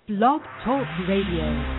Blog Talk Radio.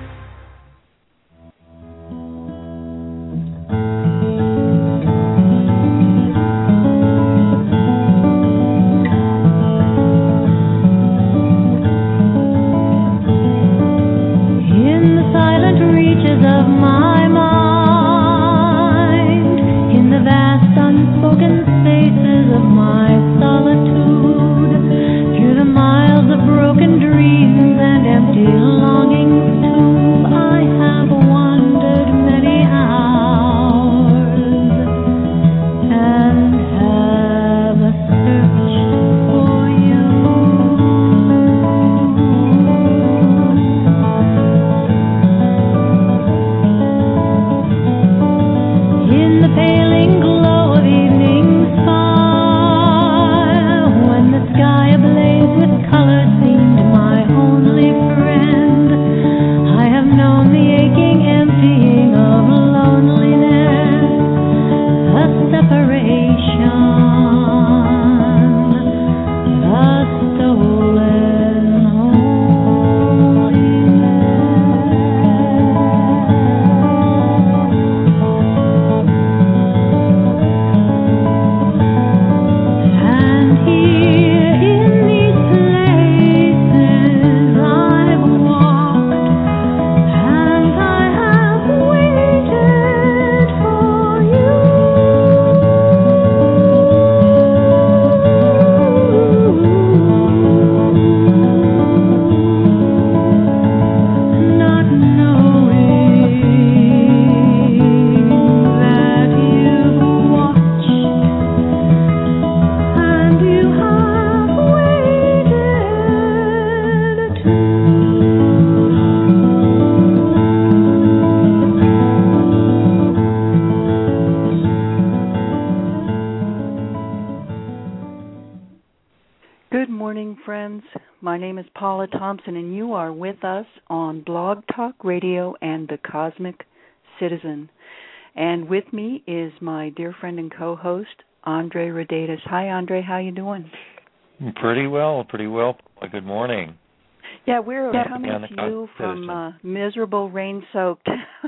And you are with us on Blog Talk Radio and the Cosmic Citizen. And with me is my dear friend and co-host, Andre Rodatis. Hi, Andre. How you doing? Pretty well. Good morning. Yeah, we're coming to you from miserable, rain-soaked,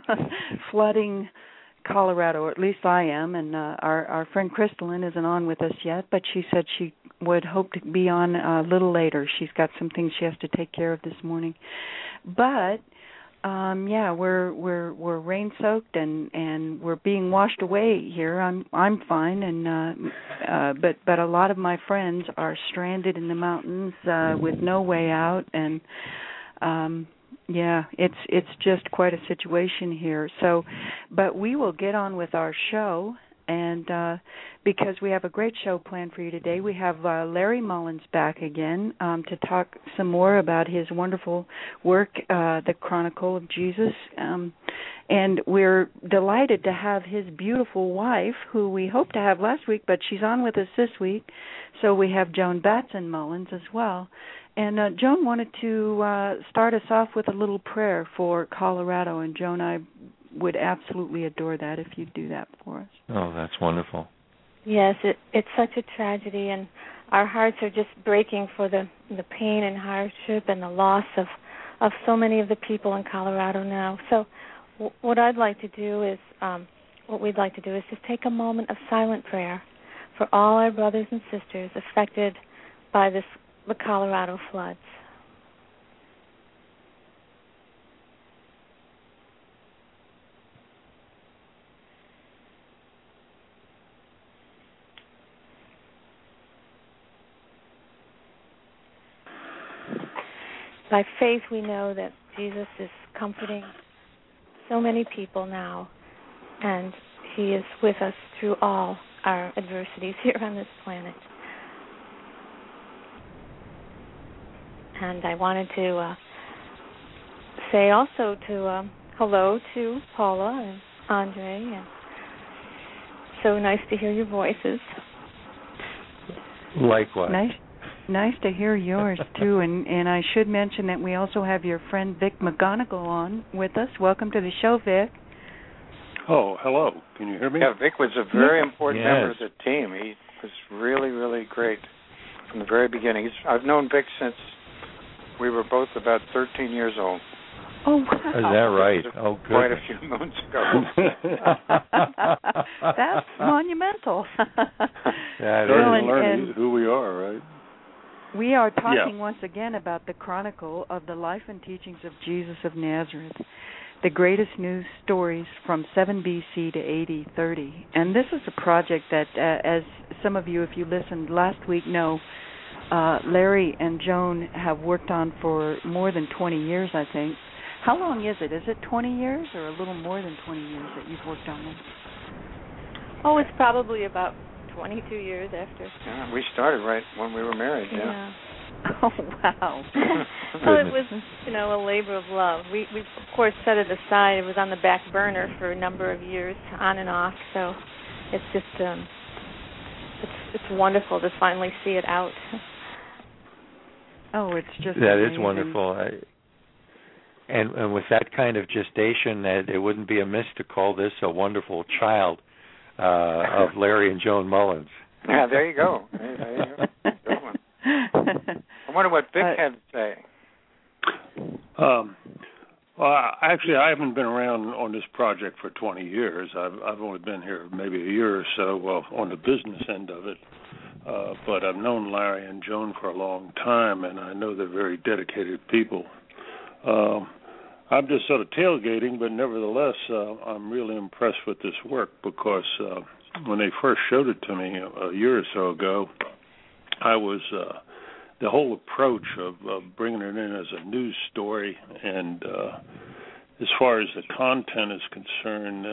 flooding Colorado, or at least I am. And our friend Crystalline isn't on with us yet, but she said she would hope to be on a little later. She's got some things she has to take care of this morning. But we're rain soaked and we're being washed away here. I'm fine, and but a lot of my friends are stranded in the mountains with no way out, and it's just quite a situation here. So, but we will get on with our show. And because we have a great show planned for you today, we have Larry Mullins back again to talk some more about his wonderful work, The Chronicle of Jesus. And we're delighted to have his beautiful wife, who we hoped to have last week, but she's on with us this week. So we have Joan Batson Mullins as well. And Joan wanted to start us off with a little prayer for Colorado. And Joan, I would absolutely adore that if you'd do that for us. Oh, that's wonderful. Yes, it's such a tragedy, and our hearts are just breaking for the pain and hardship and the loss of so many of the people in Colorado now. So what we'd like to do is just take a moment of silent prayer for all our brothers and sisters affected by the Colorado floods. By faith, we know that Jesus is comforting so many people now, and he is with us through all our adversities here on this planet. And I wanted to say also to hello to Paula and Andre, and so nice to hear your voices. Likewise. Nice to hear yours, too. And I should mention that we also have your friend Vic McGonigal on with us. Welcome to the show, Vic. Oh, hello. Can you hear me? Yeah, Vic was a very important member of the team. He was really, really great from the very beginning. I've known Vic since We were both about 13 years old. Oh, wow. Is that right? Oh, good. Quite a few moons ago. That's monumental. That Starting is. to learn who we are, right? We are talking once again about the chronicle of the life and teachings of Jesus of Nazareth, the greatest news stories from 7 BC to AD 30. And this is a project that, as some of you, if you listened last week, know, Larry and Joan have worked on for more than 20 years, I think. How long is it? Is it 20 years or a little more than 20 years that you've worked on this? Oh, it's probably about 22 years after. Yeah, we started right when we were married, yeah. Oh, wow. So it was, a labor of love. We of course set it aside. It was on the back burner for a number of years, on and off. So it's just, it's wonderful to finally see it out. Oh, it's just that amazing. is wonderful. And with that kind of gestation, it wouldn't be amiss to call this a wonderful child of Larry and Joan Mullins. Yeah, there you go. Good one. I wonder what Vic had to say. Well, actually, I haven't been around on this project for 20 years. I've only been here maybe a year or so, on the business end of it. But I've known Larry and Joan for a long time, and I know they're very dedicated people. I'm just sort of tailgating, but nevertheless, I'm really impressed with this work because when they first showed it to me a year or so ago, I was the whole approach of bringing it in as a news story, and as far as the content is concerned,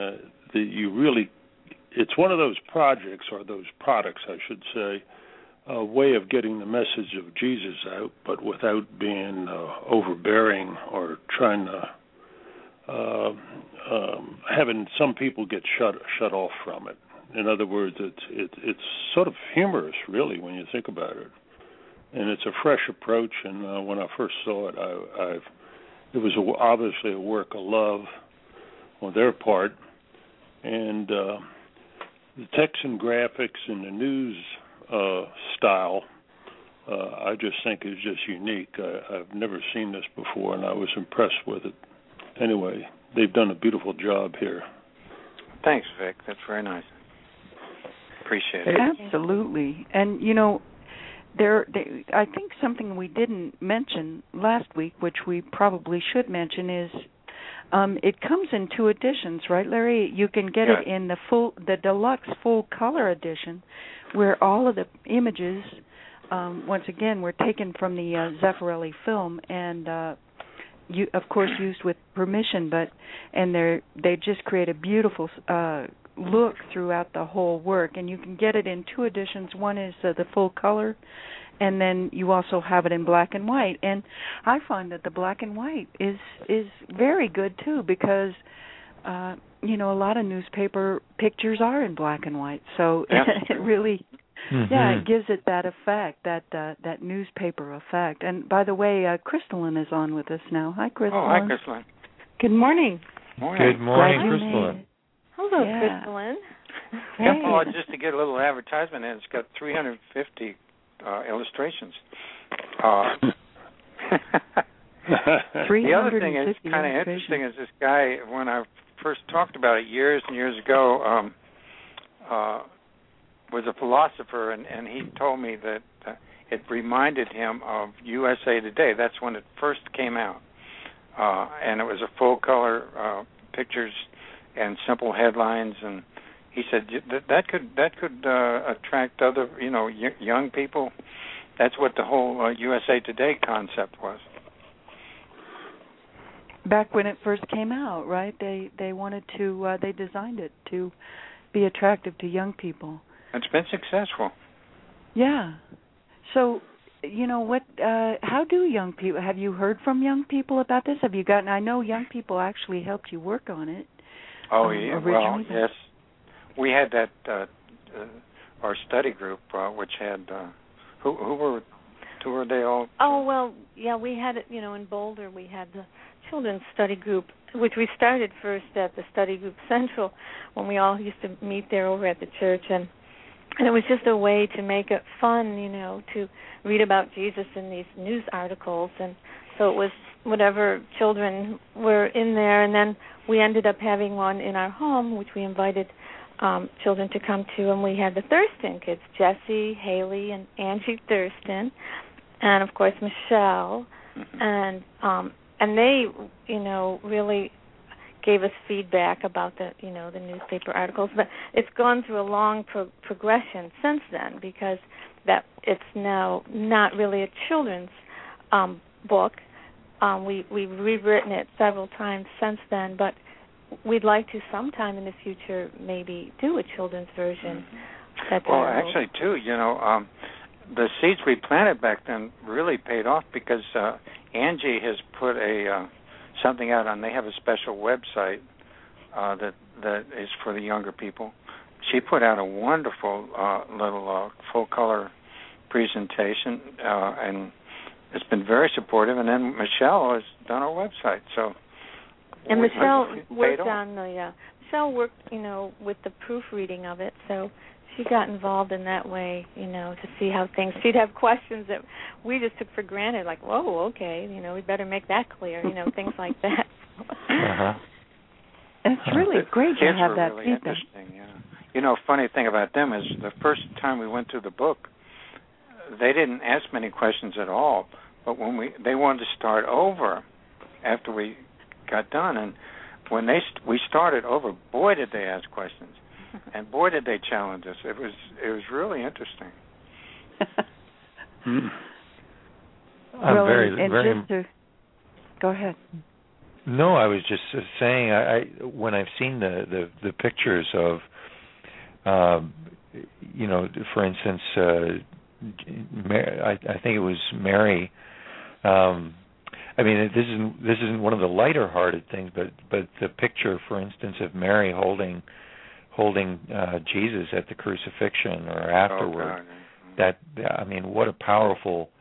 it's one of those projects, or those products, I should say, a way of getting the message of Jesus out, but without being overbearing or trying to having some people get shut off from it. In other words, it's sort of humorous, really, when you think about it, and it's a fresh approach. And when I first saw it, it was obviously a work of love on their part, and the text and graphics and the news style, I just think is just unique. I've never seen this before, and I was impressed with it. Anyway, they've done a beautiful job here. Thanks, Vic. That's very nice. Appreciate it. Absolutely. And, I think something we didn't mention last week, which we probably should mention, is it comes in 2 editions, right, Larry? You can get it in the deluxe full color edition, where all of the images, once again, were taken from the Zeffirelli film, and of course used with permission, and they just create a beautiful look throughout the whole work. And you can get it in 2 editions. One is the full color, and then you also have it in black and white. And I find that the black and white is very good too, because a lot of newspaper pictures are in black and white, so it really it gives it that effect, that newspaper effect. And by the way, Crystalline is on with us now. Hi, Crystalline. Oh, hi, Crystalline. Good morning. Good morning, Crystalline. Hello, Crystalline. Hey. Oh, just to get a little advertisement in, it's got 350 illustrations. The other thing is kind of interesting is this guy, when I first talked about it years and years ago, was a philosopher, and he told me that it reminded him of USA Today. That's when it first came out, and it was a full-color pictures and simple headlines, and he said that could attract other young people. That's what the whole USA Today concept was. Back when it first came out, right? They wanted to they designed it to be attractive to young people. It's been successful. Yeah. So, what? How do young people? Have you heard from young people about this? Have you gotten? I know young people actually helped you work on it. Oh yeah. Well, yes. We had that our study group, which had who were they all? Oh well, yeah. We had it. In Boulder, we had the children's study group, which we started first at the Study Group Central, when we all used to meet there over at the church, and it was just a way to make it fun, to read about Jesus in these news articles, and So it was whatever children were in there, and then we ended up having one in our home, which we invited children to come to, and we had the Thurston kids, Jesse, Haley, and Angie Thurston, and of course Michelle, and they, really gave us feedback about the newspaper articles. But it's gone through a long progression since then, because that it's now not really a children's book. We've rewritten it several times since then, but we'd like to sometime in the future maybe do a children's version. Well, actually, too, the seeds we planted back then really paid off, because Angie has put something out on. They have a special website that is for the younger people. She put out a wonderful little full color presentation, and it's been very supportive. And then Michelle has done our website, so. And Michelle worked Michelle worked, with the proofreading of it, so she got involved in that way, to see how things. She'd have questions that we just took for granted, like, whoa, okay, we better make that clear, things like that. It's really great to have that really feedback. Interesting, yeah. Funny thing about them is the first time we went through the book, they didn't ask many questions at all, but when they wanted to start over after we got done, and when we started over, boy did they ask questions, and boy did they challenge us. It was really interesting. Go ahead. No, I was just saying, when I've seen the pictures of, for instance, I think it was Mary. This isn't one of the lighter-hearted things, but the picture, for instance, of Mary holding Jesus at the crucifixion or afterward. What a powerful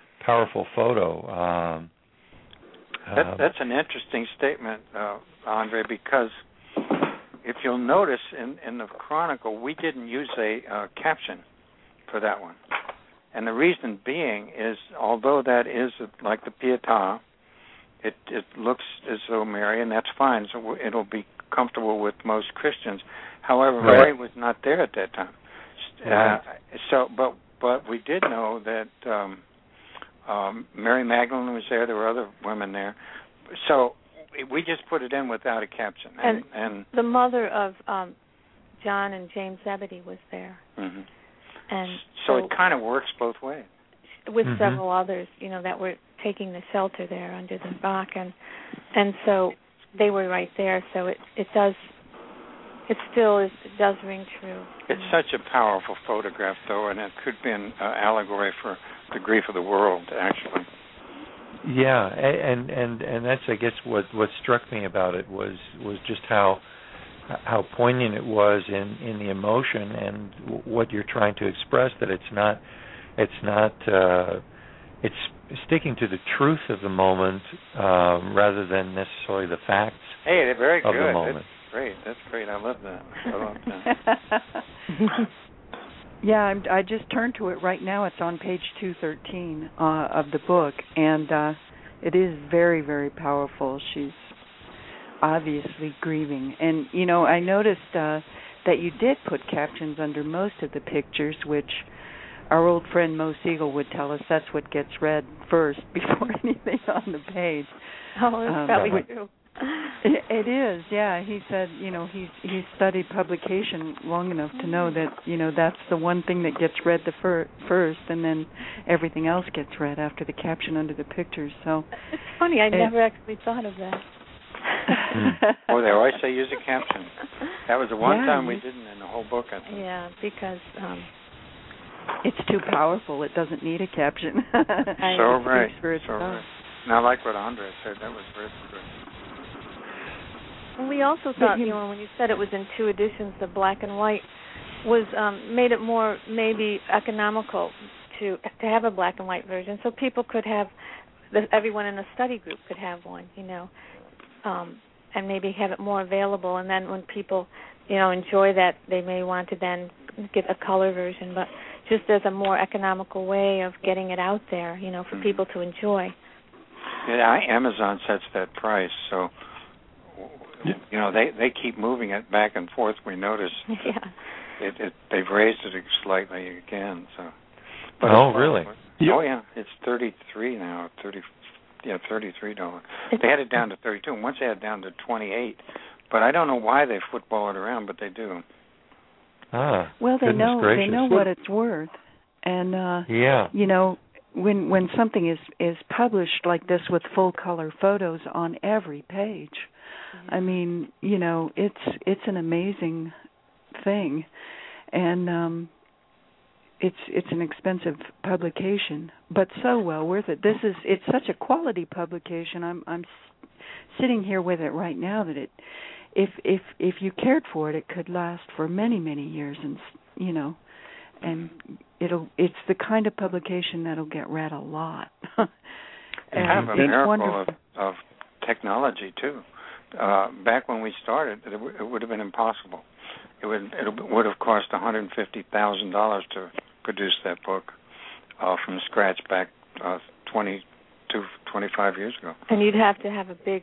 photo. That's an interesting statement, Andre, because if you'll notice in the Chronicle, we didn't use a caption for that one. And the reason being is, although that is like the Pietà, it looks as though Mary, and that's fine, so it'll be comfortable with most Christians. However, right. Mary was not there at that time. Right. But we did know that Mary Magdalene was there. There were other women there. So we just put it in without a caption. And the mother of John and James Zebedee was there. Mm-hmm. And so it kind of works both ways. With several others, that were taking the shelter there under the rock, and so they were right there. So it does ring true. It's such a powerful photograph, though, and it could be an allegory for the grief of the world, actually. Yeah, and that's, I guess, what struck me about it was just how poignant it was in the emotion and what you're trying to express, that it's sticking to the truth of the moment rather than necessarily the facts they're very of good. the moment. That's great. I love that. Yeah, I just turned to it right now. It's on page 213 of the book, and it is very, very powerful. She's obviously grieving. And, I noticed that you did put captions under most of the pictures, which our old friend Mo Siegel would tell us that's what gets read first before anything on the page. Oh, that's probably true. It is, yeah. He said, he's studied publication long enough to know that, that's the one thing that gets read first, and then everything else gets read after the caption under the pictures. So it's funny. I never actually thought of that. Well, they always say use a caption. That was the one time we didn't in the whole book, I think. Yeah, because it's too powerful. It doesn't need a caption. So right. And I like what Andre said. That was very good. And we also thought, when you said it was in 2 editions, the black and white was made it more maybe economical to have a black and white version, so people could have, everyone in the study group could have one, and maybe have it more available. And then when people, enjoy that, they may want to then get a color version, but just as a more economical way of getting it out there, for people to enjoy. Amazon sets that price, so they keep moving it back and forth. We notice they've raised it slightly again. So, but really? Oh yeah, it's $33 now. $33. They had it down to $32, and once they had it down to $28. But I don't know why they football it around, but they do. Well, they know what it's worth, and when something is published like this with full color photos on every page, I mean, it's an amazing thing, and it's an expensive publication, but so well worth it. It's such a quality publication. I'm sitting here with it right now that if you cared for it, it could last for many, many years, and it's the kind of publication that'll get read a lot. And kind of a miracle of technology too. Back when we started, it would have been impossible. It would have cost $150,000 to produce that book from scratch back 20 to 25 years ago. And you'd have to have a big,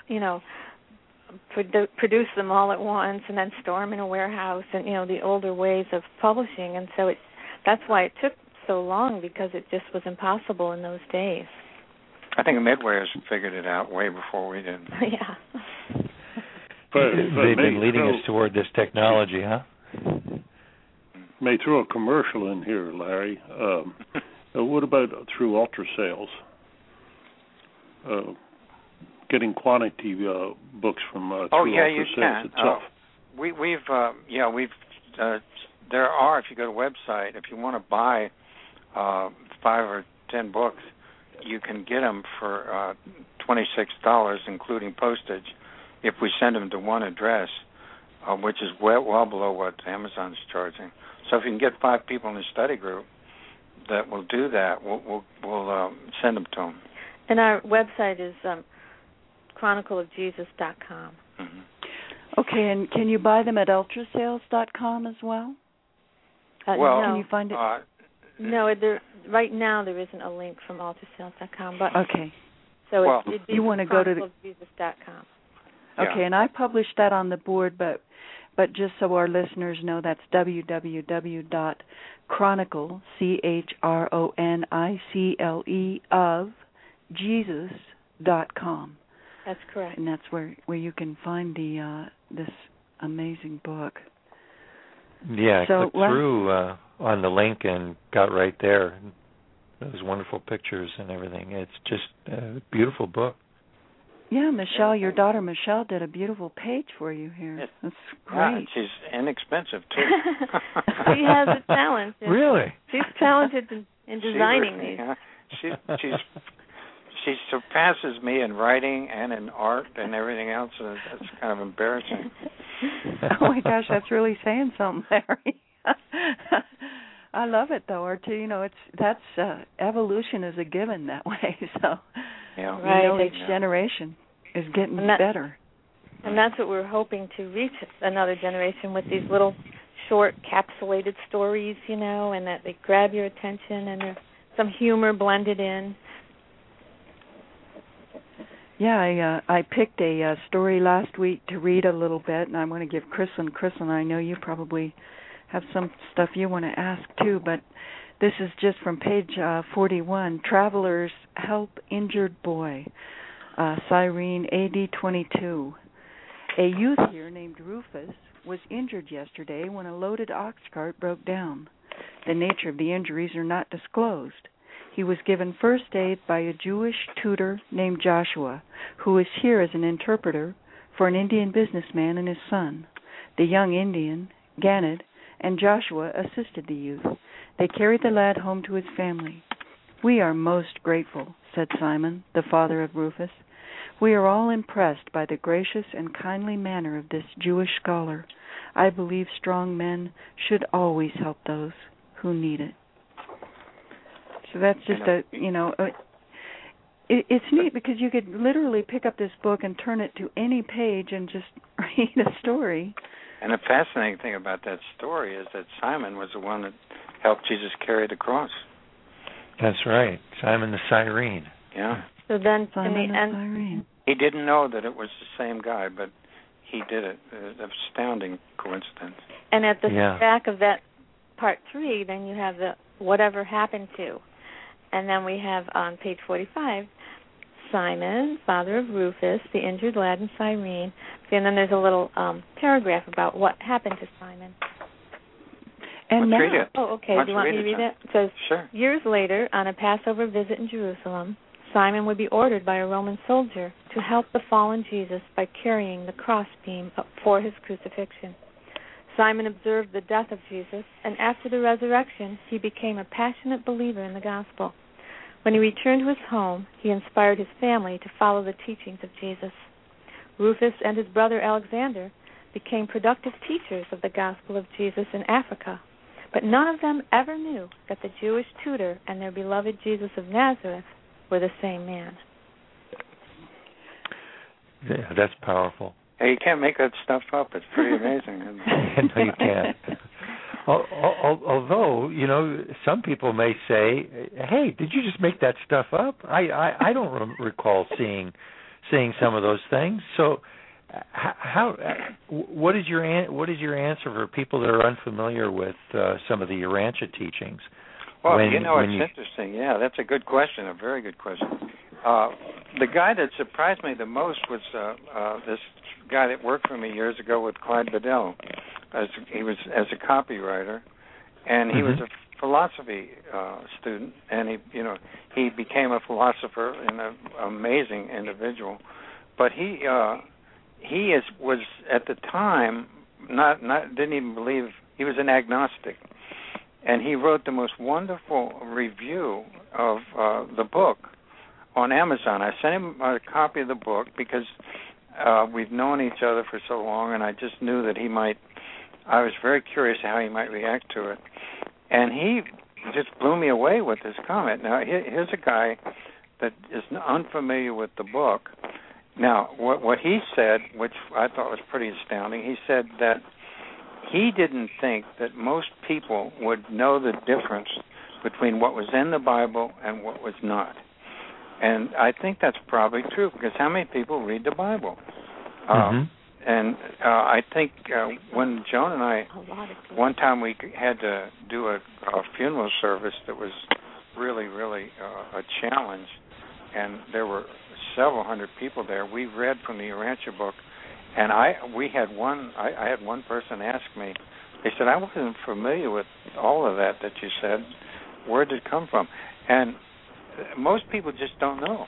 produce them all at once and then store them in a warehouse, and the older ways of publishing. And so that's why it took so long, because it just was impossible in those days. I think Midway has figured it out way before we did. Yeah. But they've been leading us toward this technology, huh? May throw a commercial in here, Larry. What about through Ultra Sales? Getting quantity books from through Ultra Sales itself. There are, if you go to the website, if you want to buy 5 or 10 books, you can get them for $26, including postage, if we send them to one address, which is well below what Amazon's charging. So if you can get 5 people in the study group that will do that, we'll send them to them. And our website is chronicleofjesus.com. Mm-hmm. Okay, and can you buy them at ultrasales.com as well? Well, can you find it? No, right now there isn't a link from ultrasales.com. But okay. So you want to go to chronicleofjesus.com. Okay, and I published that on the board, but just so our listeners know, that's www.chronicle, CHRONICLE, of Jesus.com. That's correct. And that's where you can find this amazing book. Yeah, I clicked through on the link and got right there. Those wonderful pictures and everything. It's just a beautiful book. Yeah, Michelle, your daughter Michelle did a beautiful page for you here. That's great. She's inexpensive too. She has a talent. Really? She's talented in designing these. She surpasses me in writing and in art and everything else. So that's kind of embarrassing. Oh my gosh, that's really saying something, Larry. I love it though, evolution is a given that way. So each generation is getting better. And that's what we're hoping to reach another generation with these little short capsulated stories, and that they grab your attention and there's some humor blended in. Yeah, I picked a story last week to read a little bit, and I'm going to give Chrislyn, I know you probably have some stuff you want to ask too, but this is just from page 41, Travelers Help Injured Boy, Cyrene, AD 22. A youth here named Rufus was injured yesterday when a loaded ox cart broke down. The nature of the injuries are not disclosed. He was given first aid by a Jewish tutor named Joshua, who is here as an interpreter for an Indian businessman and his son. The young Indian, Ganad, and Joshua assisted the youth. They carried the lad home to his family. "We are most grateful," said Simon, the father of Rufus. "We are all impressed by the gracious and kindly manner of this Jewish scholar. I believe strong men should always help those who need it." So that's just it's neat because you could literally pick up this book and turn it to any page and just read a story. And the fascinating thing about that story is that Simon was the one that helped Jesus carry the cross. That's right, Simon the Cyrene. Yeah. So then, Simon in the end, Cyrene. He didn't know that it was the same guy, but he did it. It was an astounding coincidence. And at the back of that part 3, then you have the whatever happened to. And then we have on page 45, Simon, father of Rufus, the injured lad in Cyrene. And then there's a little paragraph about what happened to Simon. And Let's read it. Oh, okay. Do you want me to read it? It says, sure. Years later, on a Passover visit in Jerusalem, Simon would be ordered by a Roman soldier to help the fallen Jesus by carrying the crossbeam for his crucifixion. Simon observed the death of Jesus, and after the resurrection, he became a passionate believer in the gospel. When he returned to his home, he inspired his family to follow the teachings of Jesus. Rufus and his brother Alexander became productive teachers of the gospel of Jesus in Africa, but none of them ever knew that the Jewish tutor and their beloved Jesus of Nazareth were the same man. Yeah, that's powerful. Hey, you can't make that stuff up. It's pretty amazing. No, you can't. Although, some people may say, "Hey, did you just make that stuff up?" I don't recall seeing some of those things. So, what is your answer for people that are unfamiliar with some of the Urantia teachings? Well, it's interesting. Yeah, that's a good question. A very good question. The guy that surprised me the most was this guy that worked for me years ago with Clyde Bedell. He was as a copywriter, and he was a philosophy student, and he became a philosopher and an amazing individual. But he was at the time didn't even believe. He was an agnostic, and he wrote the most wonderful review of the book on Amazon. I sent him a copy of the book because we've known each other for so long, and I just knew that I was very curious how he might react to it. And he just blew me away with his comment. Now, here's a guy that is unfamiliar with the book. Now, what he said, which I thought was pretty astounding, he said that he didn't think that most people would know the difference between what was in the Bible and what was not. And I think that's probably true, because how many people read the Bible? And I think when Joan and I, one time we had to do a funeral service that was really, really a challenge, and there were several hundred people there. We read from the Urantia book, and I had one person ask me, they said, I wasn't familiar with all of that you said. Where did it come from? And most people just don't know.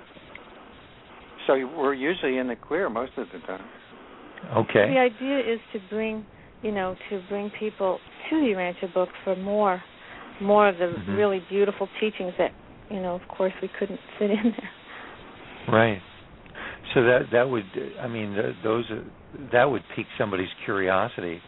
So we're usually in the clear most of the time. Okay. The idea is to bring people to the Urantia book for more of the really beautiful teachings that, of course we couldn't fit in there. Right. So that would, that would pique somebody's curiosity.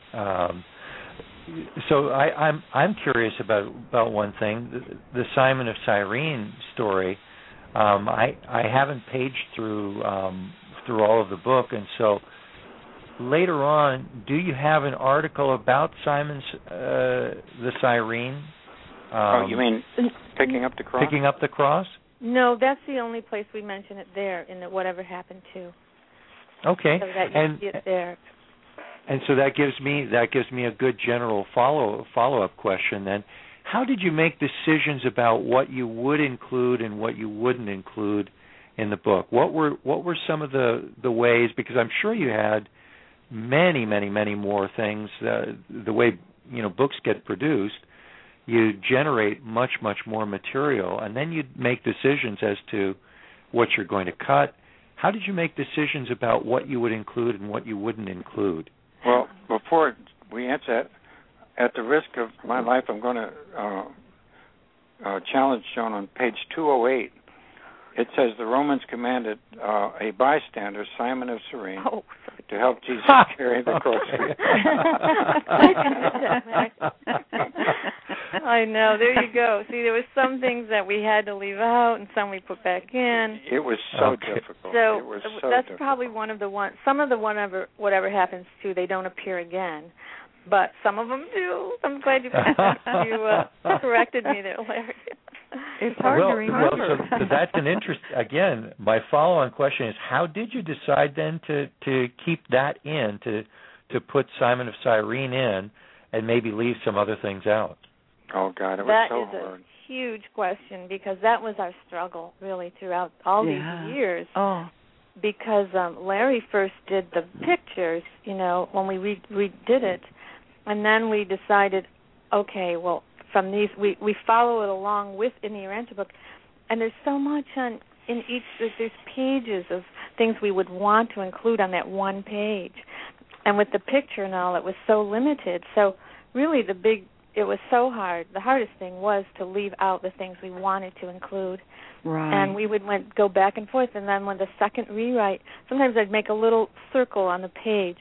So I'm curious about one thing, the Simon of Cyrene story. I haven't paged through all of the book, and so later on, do you have an article about Simon's the Cyrene? You mean picking up the cross? Picking up the cross? No, that's the only place we mention it there in the whatever happened to. Okay, so that you see it there. And so that gives me a good general follow-up question then. How did you make decisions about what you would include and what you wouldn't include in the book? What were some of the ways, because I'm sure you had many, many, many more things. The way books get produced, you generate much, much more material, and then you make decisions as to what you're going to cut. How did you make decisions about what you would include and what you wouldn't include? Well, before we answer that, at the risk of my life, I'm going to challenge Joan on page 208. It says the Romans commanded a bystander, Simon of Cyrene, to help Jesus carry the cross. I know. There you go. See, there was some things that we had to leave out and some we put back in. It was so difficult. So it was so that's difficult. probably one of the ones. Some of the whatever happens to, they don't appear again. But some of them do. I'm glad you corrected me there, Larry. It's hard to remember. So that's an interest. Again, my follow-on question is, how did you decide then to keep that in, to put Simon of Cyrene in, and maybe leave some other things out? Oh God, it was so hard. That is a huge question, because that was our struggle really throughout all these years. Oh. Because Larry first did the pictures, when we redid it, and then we decided, okay, well, from these we follow it along with in the Urantia book, and there's so much in each. There's pages of things we would want to include on that one page, and with the picture and all, it was so limited. So really, it was so hard. The hardest thing was to leave out the things we wanted to include. Right. And we would go back and forth, and then when the second rewrite, sometimes I'd make a little circle on the page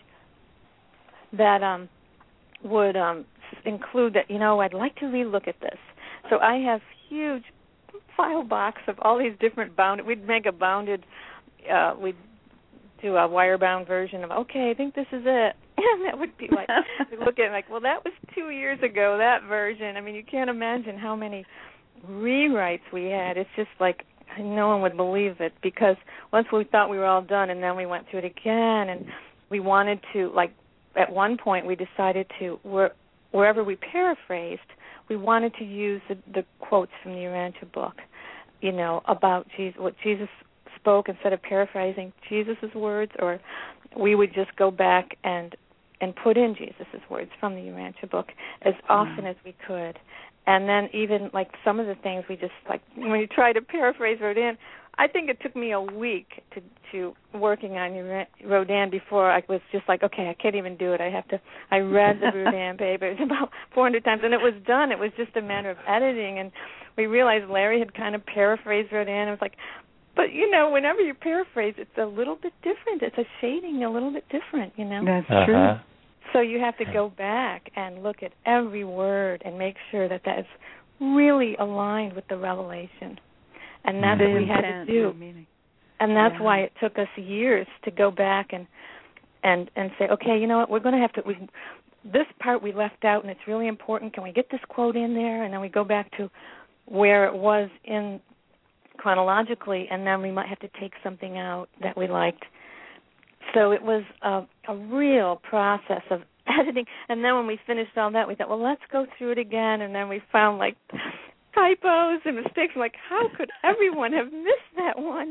that would include that, I'd like to relook at this. So I have huge file box of all these different we'd make a bounded, we'd do a wire-bound version of, okay, I think this is it. And that would be like, look at it like, well, that was 2 years ago, that version. I mean, you can't imagine how many rewrites we had. It's just like no one would believe it, because once we thought we were all done, and then we went through it again, and we wanted to, like, at one point we decided to, wherever we paraphrased, we wanted to use the quotes from the Urantia book, about Jesus, what Jesus spoke, instead of paraphrasing Jesus' words, or we would just go back and put in Jesus' words from the Urantia book as often as we could. And then even, like, some of the things we just, like, when you try to paraphrase Rodin, I think it took me a week to working on Rodin before I was just like, okay, I can't even do it. I read the Rodin papers about 400 times, and it was done. It was just a matter of editing, and we realized Larry had kind of paraphrased Rodin. It was like, but, whenever you paraphrase, it's a little bit different. It's a shading a little bit different, That's true. So you have to go back and look at every word and make sure that is really aligned with the revelation. And that's what we had to do. And that's why it took us years to go back and say, okay, you know what, we're going to have to, this part we left out and it's really important. Can we get this quote in there? And then we go back to where it was in chronologically, and then we might have to take something out that we liked. So it was a real process of editing. And then when we finished all that, we thought, well, let's go through it again. And then we found, like, typos and mistakes. I'm like, how could everyone have missed that one,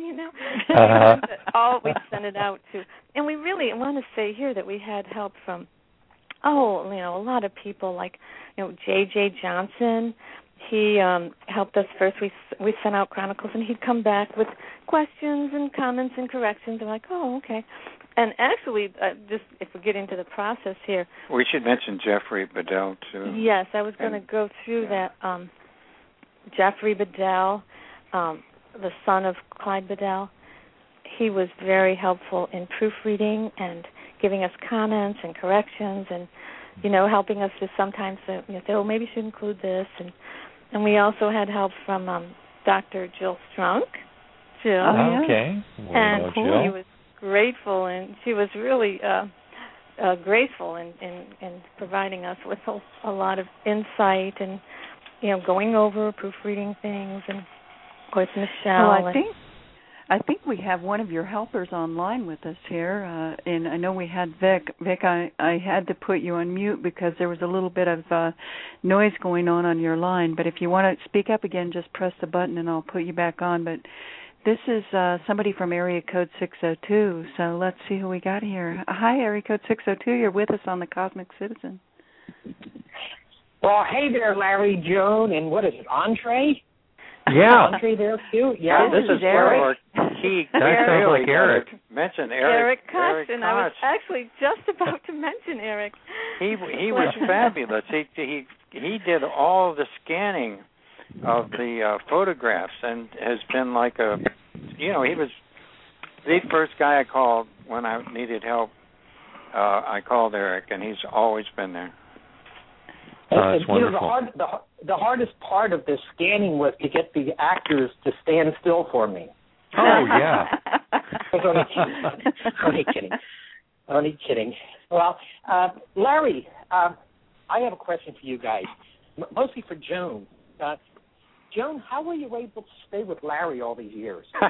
We'd send it out to. And we really want to say here that we had help from, a lot of people, like, J.J. Johnson. He helped us first. We sent out Chronicles, and he'd come back with questions and comments and corrections. I'm like, oh, okay. And actually, just if we get into the process here. We should mention Jeffrey Bedell, too. Yes, I was going to go through that. Jeffrey Bedell, the son of Clyde Bedell, he was very helpful in proofreading and giving us comments and corrections and, helping us to sometimes say, oh, maybe you should include this. And we also had help from Dr. Jill Strunk. Jill. Oh, okay. And she was grateful, and she was really graceful in providing us with a lot of insight and, going over, proofreading things, and, of course, Michelle. Well, I think we have one of your helpers online with us here, and I know we had Vic. Vic, I had to put you on mute because there was a little bit of noise going on your line, but if you want to speak up again, just press the button and I'll put you back on. But this is somebody from area code 602, so let's see who we got here. Hi, area code 602, you're with us on the Cosmic Citizen. Well, hey there, Larry, Joan, and what is it, Andre? Yeah. Andre there, too? Yeah, this is Eric. That sounds like Eric. Mention Eric. Eric Koch, and I was actually just about to mention Eric. He was fabulous. He did all the scanning of the photographs and has been like he was the first guy I called when I needed help. I called Eric, and he's always been there. That's wonderful. The hardest part of the scanning was to get the actors to stand still for me. Oh, yeah. Only kidding. Well, Larry, I have a question for you guys, mostly for Joan. Joan, how were you able to stay with Larry all these years? We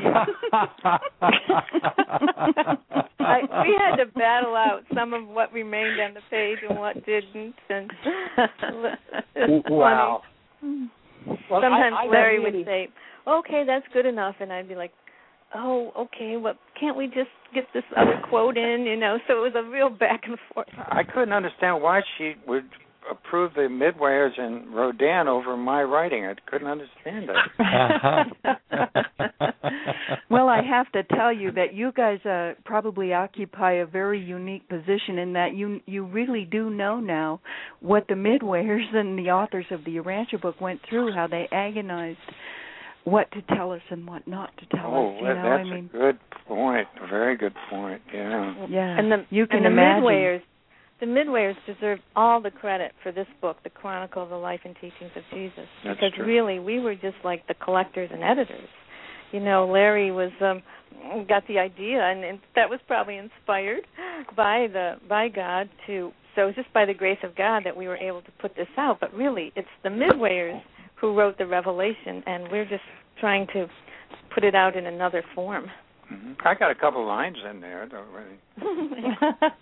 had to battle out some of what remained on the page and what didn't, and it's wow. funny. Well, sometimes Larry really... would say, "Okay, that's good enough," and I'd be like, "Oh, okay. Well, can't we just get this other quote in?" So it was a real back and forth. I couldn't understand why she would approve the Midwayers and Rodin over my writing. I couldn't understand that. Well, I have to tell you that you guys probably occupy a very unique position in that you really do know now what the Midwayers and the authors of the Urantia book went through, how they agonized what to tell us and what not to tell us. That's a good point. A very good point. Yeah. Yeah. And you can imagine. The Midwayers deserve all the credit for this book, The Chronicle of the Life and Teachings of Jesus, That's because true. really we were just like the collectors and editors. Larry was got the idea, and that was probably inspired by God so it was just by the grace of God that we were able to put this out. But really, it's the Midwayers who wrote the Revelation, and we're just trying to put it out in another form. Mm-hmm. I got a couple lines in there, don't really.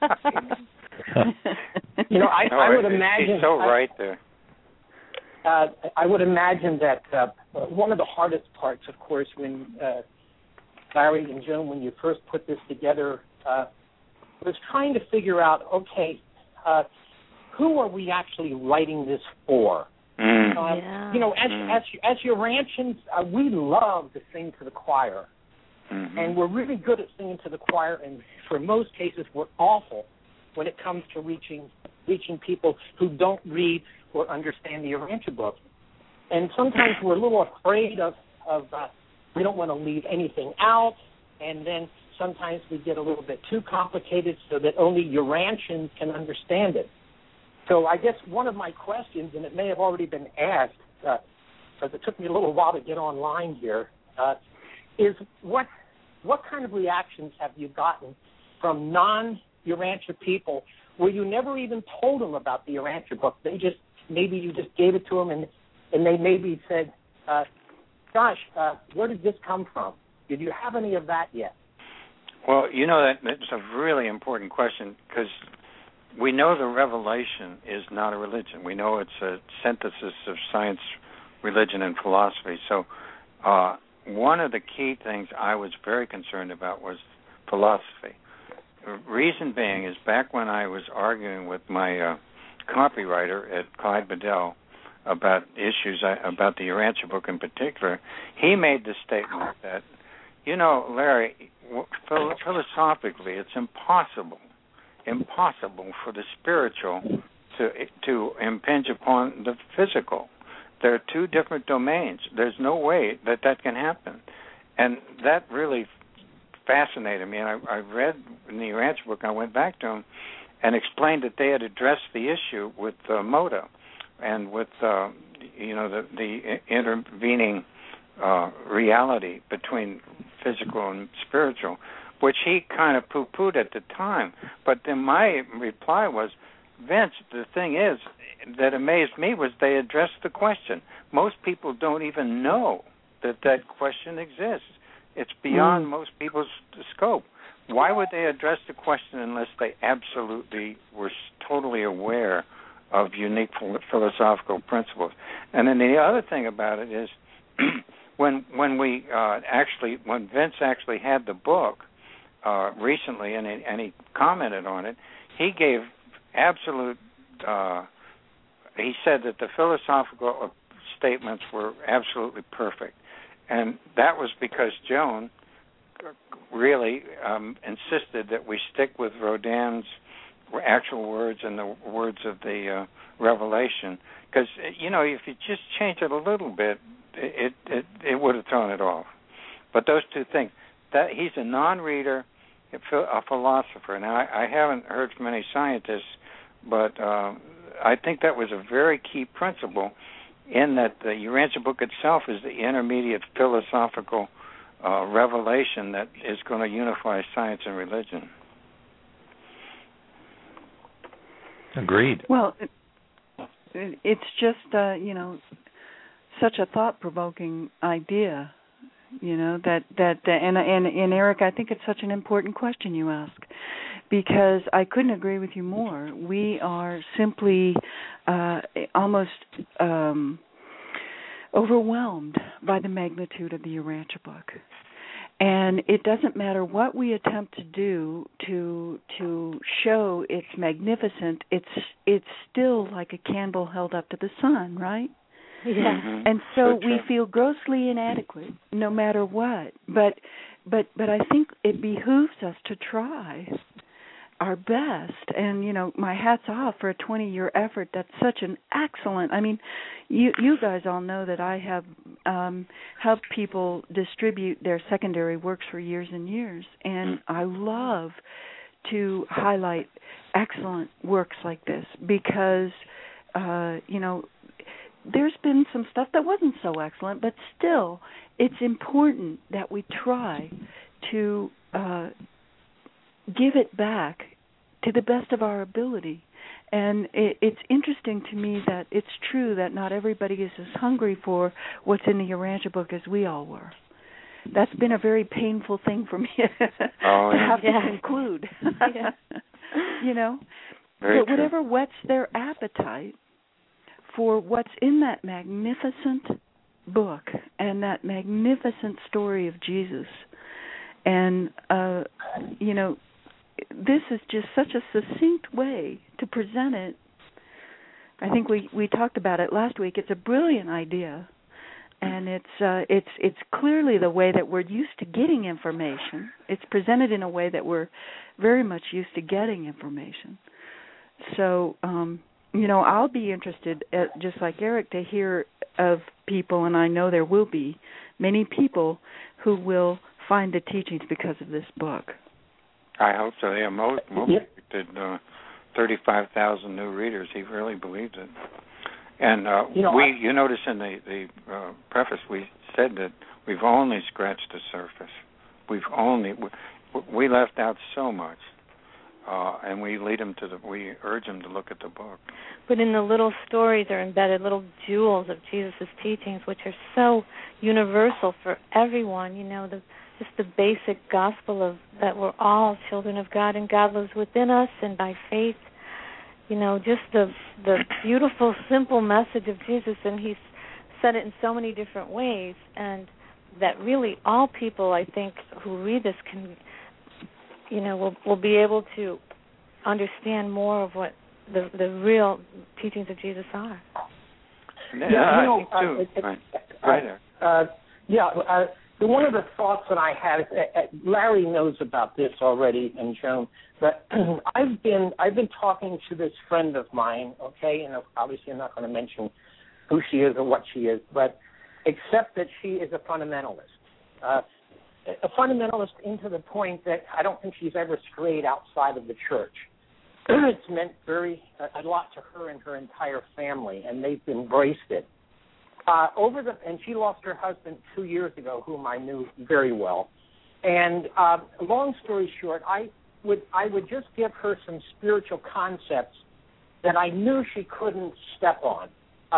I would imagine. He's so right there. I would imagine that one of the hardest parts, of course, when Larry and Joan, when you first put this together, was trying to figure out, okay, who are we actually writing this for? As Urantians, we love to sing to the choir, and we're really good at singing to the choir, and for most cases, we're awful when it comes to reaching people who don't read or understand the Urantia book. And sometimes we're a little afraid of we don't want to leave anything out, and then sometimes we get a little bit too complicated so that only Urantians can understand it. So I guess one of my questions, and it may have already been asked, because it took me a little while to get online here, is what kind of reactions have you gotten from non-Urantia people where you never even told them about the Urantia book? Maybe you just gave it to them, and they maybe said, gosh, where did this come from? Did you have any of that yet? Well, that's a really important question, because we know the Revelation is not a religion. We know it's a synthesis of science, religion, and philosophy. So one of the key things I was very concerned about was philosophy. The reason being is back when I was arguing with my copywriter at Clyde Bedell about issues about the Urantia book in particular, he made the statement that, Larry, philosophically, it's impossible for the spiritual to impinge upon the physical. There are two different domains. There's no way that can happen. And that really fascinated me. And I read in the Urantia book, I went back to him and explained that they had addressed the issue with Moda and with the intervening reality between physical and spiritual, which he kind of poo-pooed at the time. But then my reply was, Vince, the thing is that amazed me was they addressed the question. Most people don't even know that question exists. It's beyond most people's scope. Why would they address the question unless they absolutely were totally aware of unique philosophical principles? And then the other thing about it is when Vince actually had the book recently and he commented on it, he gave absolute he said that the philosophical statements were absolutely perfect. And that was because Joan really insisted that we stick with Rodin's actual words and the words of the Revelation. Because, if you just change it a little bit, it would have thrown it off. But those two things, that he's a non-reader, a philosopher. Now, I haven't heard from any scientists, but I think that was a very key principle in that the Urantia book itself is the intermediate philosophical revelation that is going to unify science and religion. Agreed. Well, it's just, such a thought-provoking idea. And Eric, I think it's such an important question you ask, because I couldn't agree with you more. We are simply almost overwhelmed by the magnitude of the Urantia book. And it doesn't matter what we attempt to do to show its magnificence, it's still like a candle held up to the sun, right? Yeah. Mm-hmm. And so we feel grossly inadequate no matter what. But I think it behooves us to try our best. And, my hat's off for a 20-year effort. That's such an excellent, you guys all know that I have helped people distribute their secondary works for years and years. And I love to highlight excellent works like this because, there's been some stuff that wasn't so excellent, but still, it's important that we try to give it back to the best of our ability. And it's interesting to me that it's true that not everybody is as hungry for what's in the Urantia book as we all were. That's been a very painful thing for me to have to conclude. Very but whatever whets their appetite for what's in that magnificent book and that magnificent story of Jesus. And, this is just such a succinct way to present it. I think we talked about it last week. It's a brilliant idea, and it's clearly the way that we're used to getting information. It's presented in a way that we're very much used to getting information. So, I'll be interested, just like Eric, to hear of people, and I know there will be many people who will find the teachings because of this book. I hope so. Yeah, most did 35,000 new readers. He really believes it. And you notice in the preface we said that we've only scratched the surface. We left out so much. And we we urge them to look at the book. But in the little stories are embedded little jewels of Jesus' teachings, which are so universal for everyone. Just the basic gospel of that we're all children of God and God lives within us, and by faith, just the beautiful, simple message of Jesus, and He's said it in so many different ways, and that really all people, I think, who read this can. We'll be able to understand more of what the real teachings of Jesus are. One of the thoughts that I had, Larry knows about this already, and Joan, but I've been talking to this friend of mine, okay, and obviously I'm not going to mention who she is or what she is, but except that she is a fundamentalist. A fundamentalist into the point that I don't think she's ever strayed outside of the church. It's meant a lot to her and her entire family, and they've embraced it. And she lost her husband 2 years ago, whom I knew very well. And long story short, I would just give her some spiritual concepts that I knew she couldn't step on.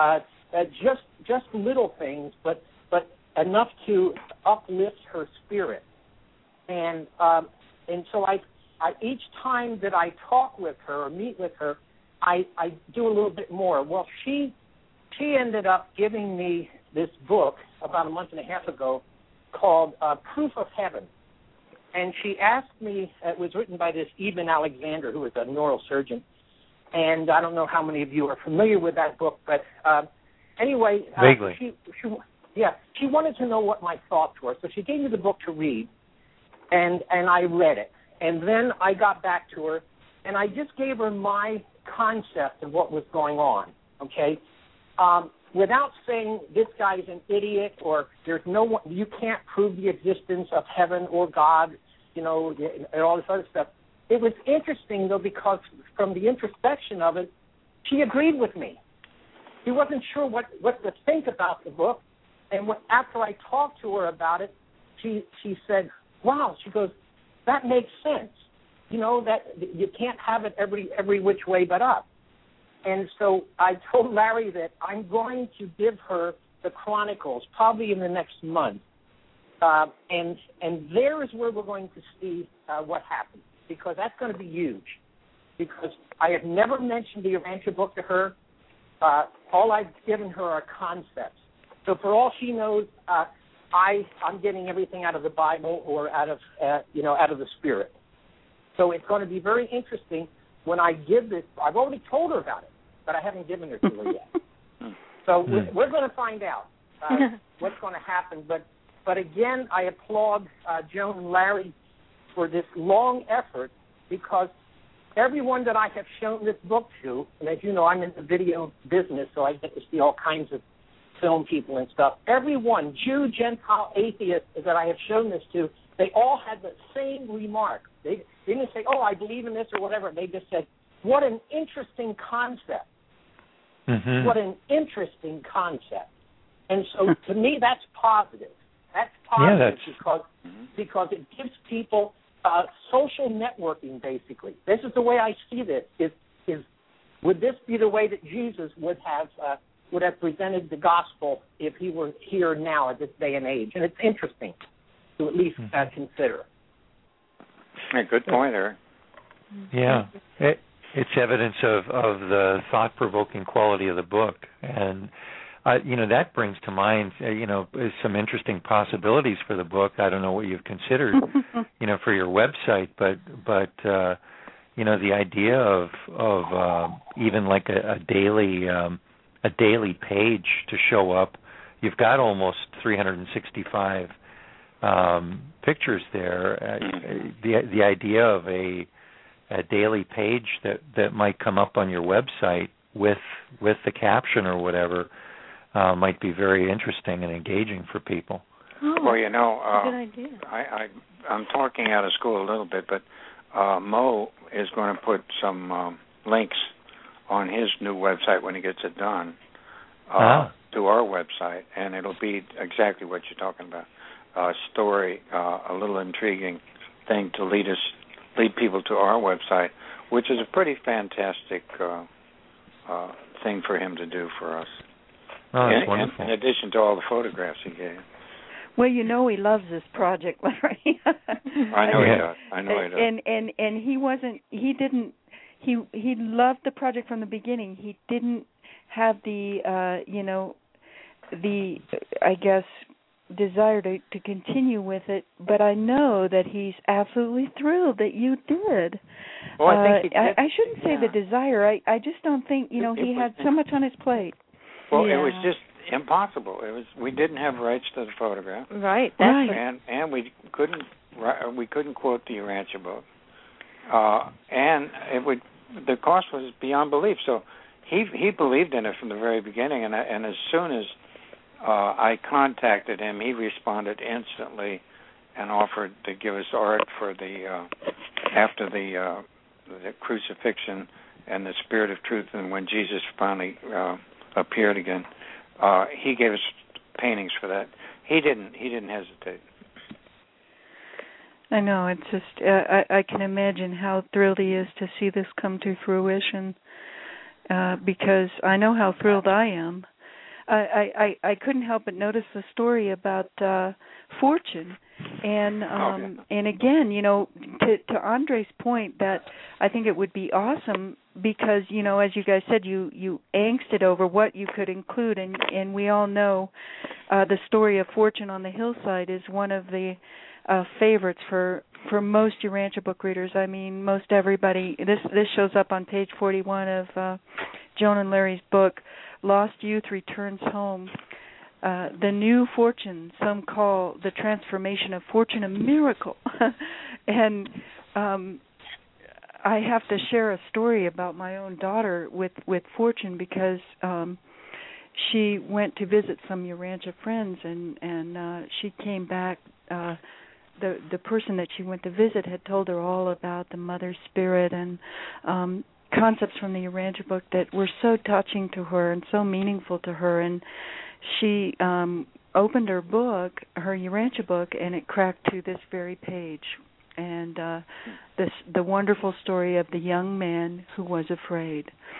Just little things, but enough to uplift her spirit. And so I each time that I talk with her or meet with her, I do a little bit more. Well, she ended up giving me this book about a month and a half ago called Proof of Heaven. And she asked me, it was written by this Eben Alexander, who is a neurosurgeon. And I don't know how many of you are familiar with that book, but anyway, vaguely. She wanted to know what my thoughts were. So she gave me the book to read, and I read it. And then I got back to her, and I just gave her my concept of what was going on, okay? Without saying this guy's an idiot or you can't prove the existence of heaven or God, and all this other stuff. It was interesting, though, because from the introspection of it, she agreed with me. She wasn't sure what to think about the book. And after I talked to her about it, she said, wow, she goes, that makes sense. That you can't have it every which way but up. And so I told Larry that I'm going to give her the Chronicles probably in the next month, and there is where we're going to see what happens, because that's going to be huge. Because I have never mentioned the Urantia book to her. All I've given her are concepts. So for all she knows, I'm getting everything out of the Bible or out of the Spirit. So it's going to be very interesting when I give this. I've already told her about it, but I haven't given it to her yet. So we're going to find out what's going to happen. But again, I applaud Joan and Larry for this long effort, because everyone that I have shown this book to, and as you know, I'm in the video business, so I get to see all kinds of film people and stuff. Everyone, Jew, Gentile, atheist, that I have shown this to, they all had the same remark. They didn't say, "Oh, I believe in this" or whatever. They just said, "What an interesting concept." Mm-hmm. What an interesting concept. And so to me, that's positive. That's positive because it gives people social networking, basically. This is the way I see this. Is would this be the way that Jesus would have presented the gospel if he were here now at this day and age? And it's interesting to at least consider. Yeah, good point, Eric. Yeah, it's evidence of the thought-provoking quality of the book, and that brings to mind some interesting possibilities for the book. I don't know what you've considered, for your website, but the idea of even like a daily page to show up. You've got almost 365 pictures there. The idea of a daily page that might come up on your website with the caption or whatever might be very interesting and engaging for people. Well, good idea. I'm talking out of school a little bit, but Mo is going to put some links on his new website when he gets it done to our website, and it'll be exactly what you're talking about. A story, a little intriguing thing to lead people to our website, which is a pretty fantastic thing for him to do for us. Oh, that's wonderful. In addition to all the photographs he gave. Well, he loves this project, Larry. I know he does. And he loved the project from the beginning. He didn't have the I guess desire to continue with it, but I know that he's absolutely thrilled that you did. Well, I think he did. I shouldn't say the desire. I just don't think he had so much on his plate. Well, it was just impossible. We didn't have rights to the photograph, right? And we couldn't quote the Urantia book, and the cost was beyond belief. So he believed in it from the very beginning, and as soon as I contacted him, he responded instantly and offered to give us art for after the crucifixion and the Spirit of Truth, and when Jesus finally appeared again. He gave us paintings for that. He didn't hesitate. I know. It's just I can imagine how thrilled he is to see this come to fruition, because I know how thrilled I am. I couldn't help but notice the story about Fortune, and again, to Andre's point, that I think it would be awesome because as you guys said, you angsted over what you could include, and we all know the story of Fortune on the Hillside is one of the favorites for most Urantia book readers. I mean, most everybody. This shows up on page 41 of Joan and Larry's book, Lost Youth Returns Home. The new Fortune, some call the transformation of Fortune a miracle. And I have to share a story about my own daughter with Fortune, because she went to visit some Urantia friends, and she came back. The person that she went to visit had told her all about the Mother Spirit and concepts from the Urantia book that were so touching to her and so meaningful to her, and she opened her book, her Urantia book, and it cracked to this very page, and the wonderful story of the young man who was afraid.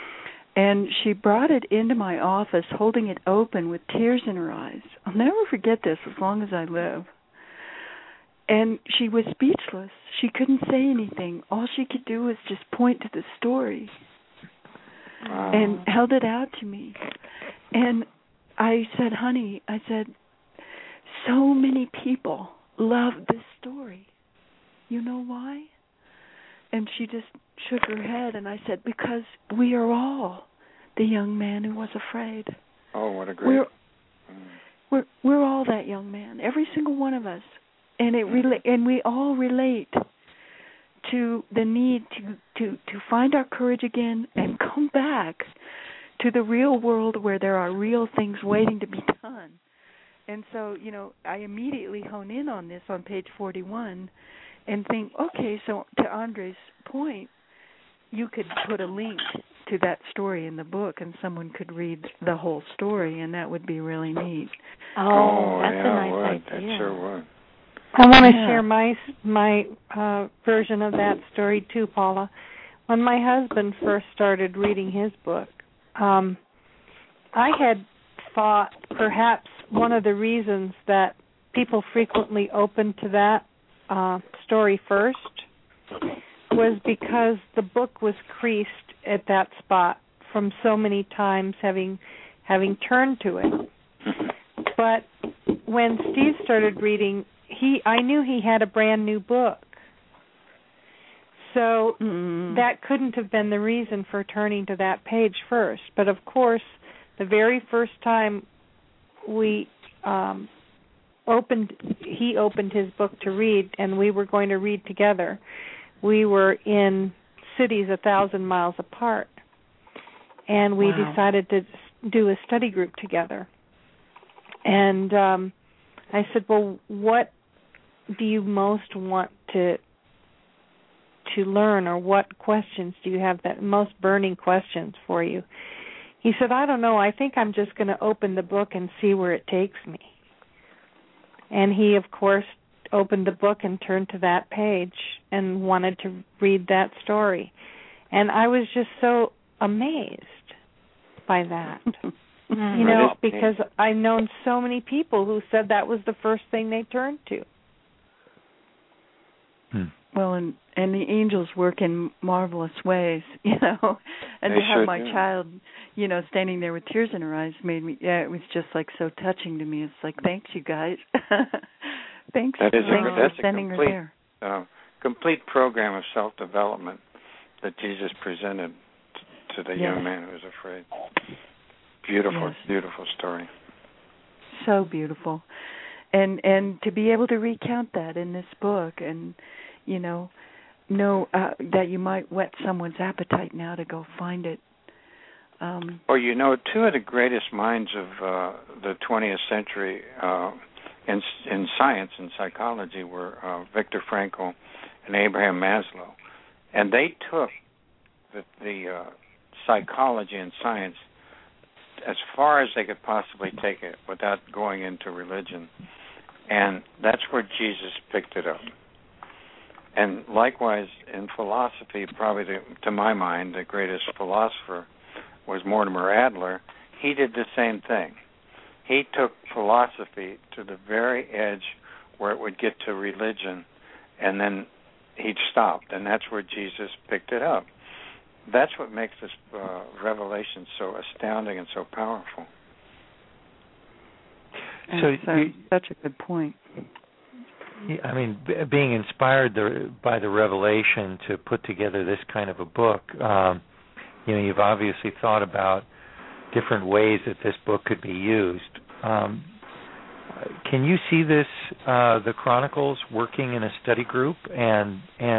And she brought it into my office, holding it open with tears in her eyes. I'll never forget this as long as I live. And she was speechless. She couldn't say anything. All she could do was just point to the story. Wow. And held it out to me. And I said, honey, so many people love this story. You know why? And she just shook her head, and I said, because we are all the young man who was afraid. Oh, what a great... We're all that young man, every single one of us. And and we all relate to the need to find our courage again and come back to the real world where there are real things waiting to be done. And so, I immediately hone in on this on page 41 and think, okay, so to Andre's point, you could put a link to that story in the book and someone could read the whole story, and that would be really neat. Oh, that's yeah, a nice idea. That sure would. I want to share my version of that story too, Paula. When my husband first started reading his book, I had thought perhaps one of the reasons that people frequently open to that story first was because the book was creased at that spot from so many times having turned to it. But when Steve started reading, I knew he had a brand new book. So that couldn't have been the reason for turning to that page first. But of course, the very first time he opened his book to read, and we were going to read together, we were in cities 1,000 miles apart, and we decided to do a study group together. And I said, well, what do you most want to learn, or what questions do you have that most burning questions for you? He said, I don't know. I think I'm just going to open the book and see where it takes me. And he, of course, opened the book and turned to that page and wanted to read that story. And I was just so amazed by that. Because I've known so many people who said that was the first thing they turned to. Well, and the angels work in marvelous ways, and to have my child, standing there with tears in her eyes made me, it was just like so touching to me. It's like, thanks, you guys. Thanks for sending her there. Complete program of self-development that Jesus presented to the young man who was afraid. Beautiful, beautiful story. So beautiful. And to be able to recount that in this book and, know that you might whet someone's appetite now to go find it. Two of the greatest minds of the 20th century in science and psychology were Viktor Frankl and Abraham Maslow. And they took the psychology and science as far as they could possibly take it without going into religion. And that's where Jesus picked it up. And likewise, in philosophy, probably, to my mind, the greatest philosopher was Mortimer Adler. He did the same thing. He took philosophy to the very edge where it would get to religion, and then he'd stopped, and that's where Jesus picked it up. That's what makes this revelation so astounding and so powerful. So such a good point. I mean, being inspired by the revelation to put together this kind of a book, you've obviously thought about different ways that this book could be used. Can you see this, the Chronicles, working in a study group, and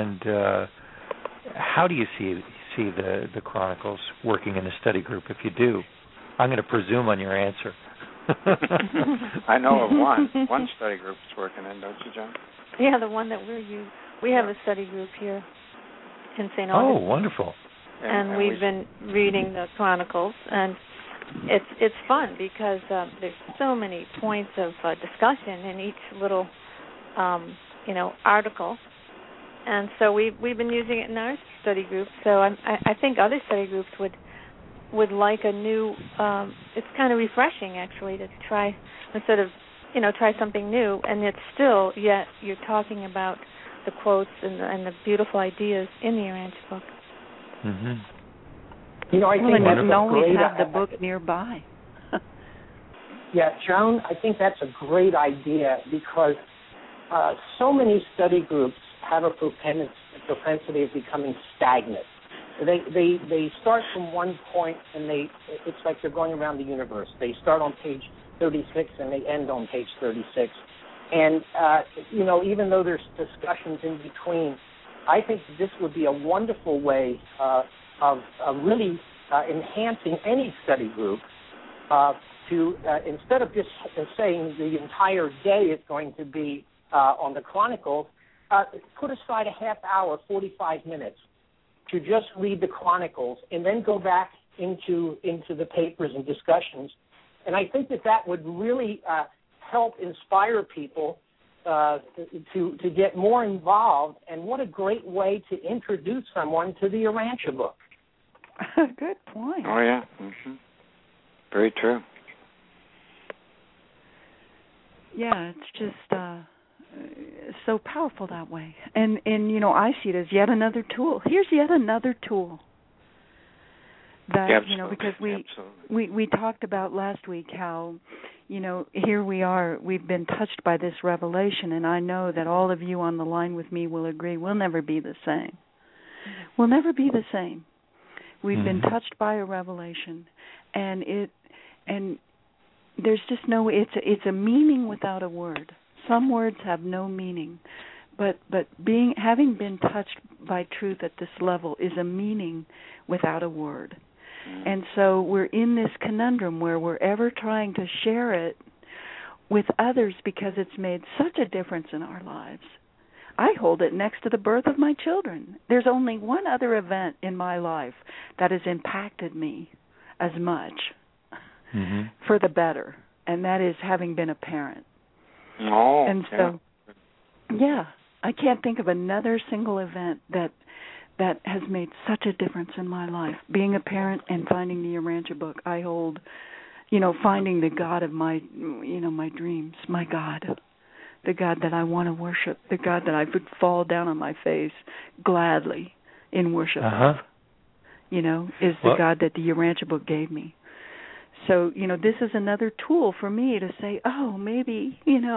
how do you see the Chronicles working in a study group if you do? I'm going to presume on your answer. I know of one study group that's working in, don't you, John? Yeah, the one that we're using. We have a study group here in St. Augustine. Oh, wonderful. And we've been reading the Chronicles, and it's fun because there's so many points of discussion in each little, article. And so we've been using it in our study group. So I think other study groups would would like a new. It's kind of refreshing actually to try instead of try something new, and it's still yet you're talking about the quotes and the beautiful ideas in the Urantia book. Mm-hmm. I think that's always have the book nearby. Yeah, Joan, I think that's a great idea because so many study groups have a propensity of becoming stagnant. They start from one point and it's like they're going around the universe. They start on page 36 and they end on page 36. And, even though there's discussions in between, I think this would be a wonderful way of really enhancing any study group to, instead of just saying the entire day is going to be on the Chronicles, put aside a half hour, 45 minutes, to just read the Chronicles and then go back into the papers and discussions. And I think that would really help inspire people to get more involved. And what a great way to introduce someone to the Urantia book. Good point. Oh, yeah. Mm-hmm. Very true. Yeah, it's just so powerful that way. And I see it as yet another tool. Here's yet another tool. That, because we talked about last week how, here we are, we've been touched by this revelation, and I know that all of you on the line with me will agree we'll never be the same. We'll never be the same. We've been touched by a revelation, and there's just it's a meaning without a word. Some words have no meaning, but having been touched by truth at this level is a meaning without a word. And so we're in this conundrum where we're ever trying to share it with others because it's made such a difference in our lives. I hold it next to the birth of my children. There's only one other event in my life that has impacted me as much for the better, and that is having been a parent. Oh, and so, yeah, I can't think of another single event that has made such a difference in my life. Being a parent and finding the Urantia book, I hold, finding the God of my dreams, my God, the God that I want to worship, the God that I would fall down on my face gladly in worship of, is the God that the Urantia book gave me. So, this is another tool for me to say, oh, maybe,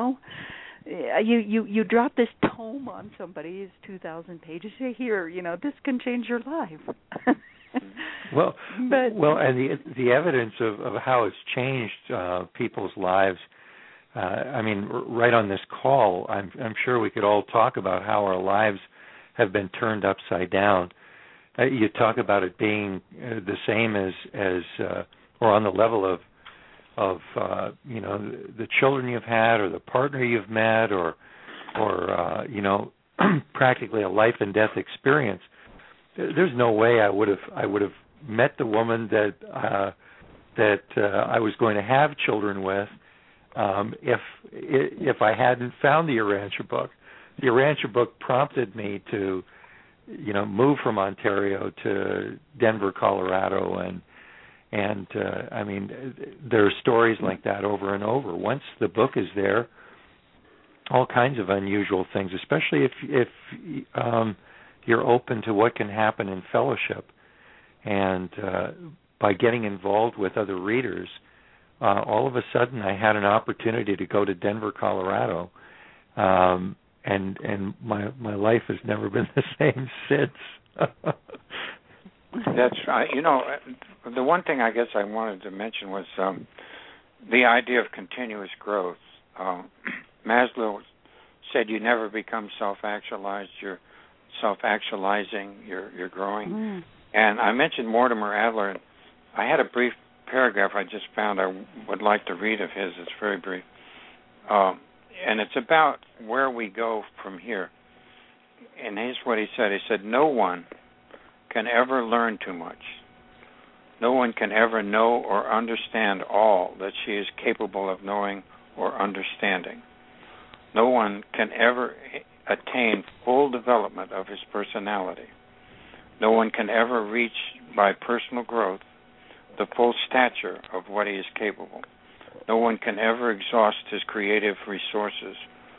you drop this tome on somebody, it's 2,000 pages. Say, here, this can change your life. and the evidence of how it's changed people's lives. Right on this call, I'm sure we could all talk about how our lives have been turned upside down. You talk about it being the same as or on the level of the children you've had or the partner you've met or practically a life and death experience. There's no way I would have met the woman that I was going to have children with if I hadn't found the Urantia book. The Urantia book prompted me to move from Ontario to Denver, Colorado, and there are stories like that over and over. Once the book is there, all kinds of unusual things, especially if you're open to what can happen in fellowship. And by getting involved with other readers, all of a sudden I had an opportunity to go to Denver, Colorado, and my life has never been the same since. That's right. The one thing I guess I wanted to mention was the idea of continuous growth. Maslow said you never become self-actualized. You're self-actualizing. You're growing. And I mentioned Mortimer Adler. I had a brief paragraph I just found I would like to read of his. It's very brief. And it's about where we go from here. And here's what he said. He said, no one can ever learn too much. No one can ever know or understand all that she is capable of knowing or understanding. No one can ever attain full development of his personality. No one can ever reach by personal growth the full stature of what he is capable. No one can ever exhaust his creative resources.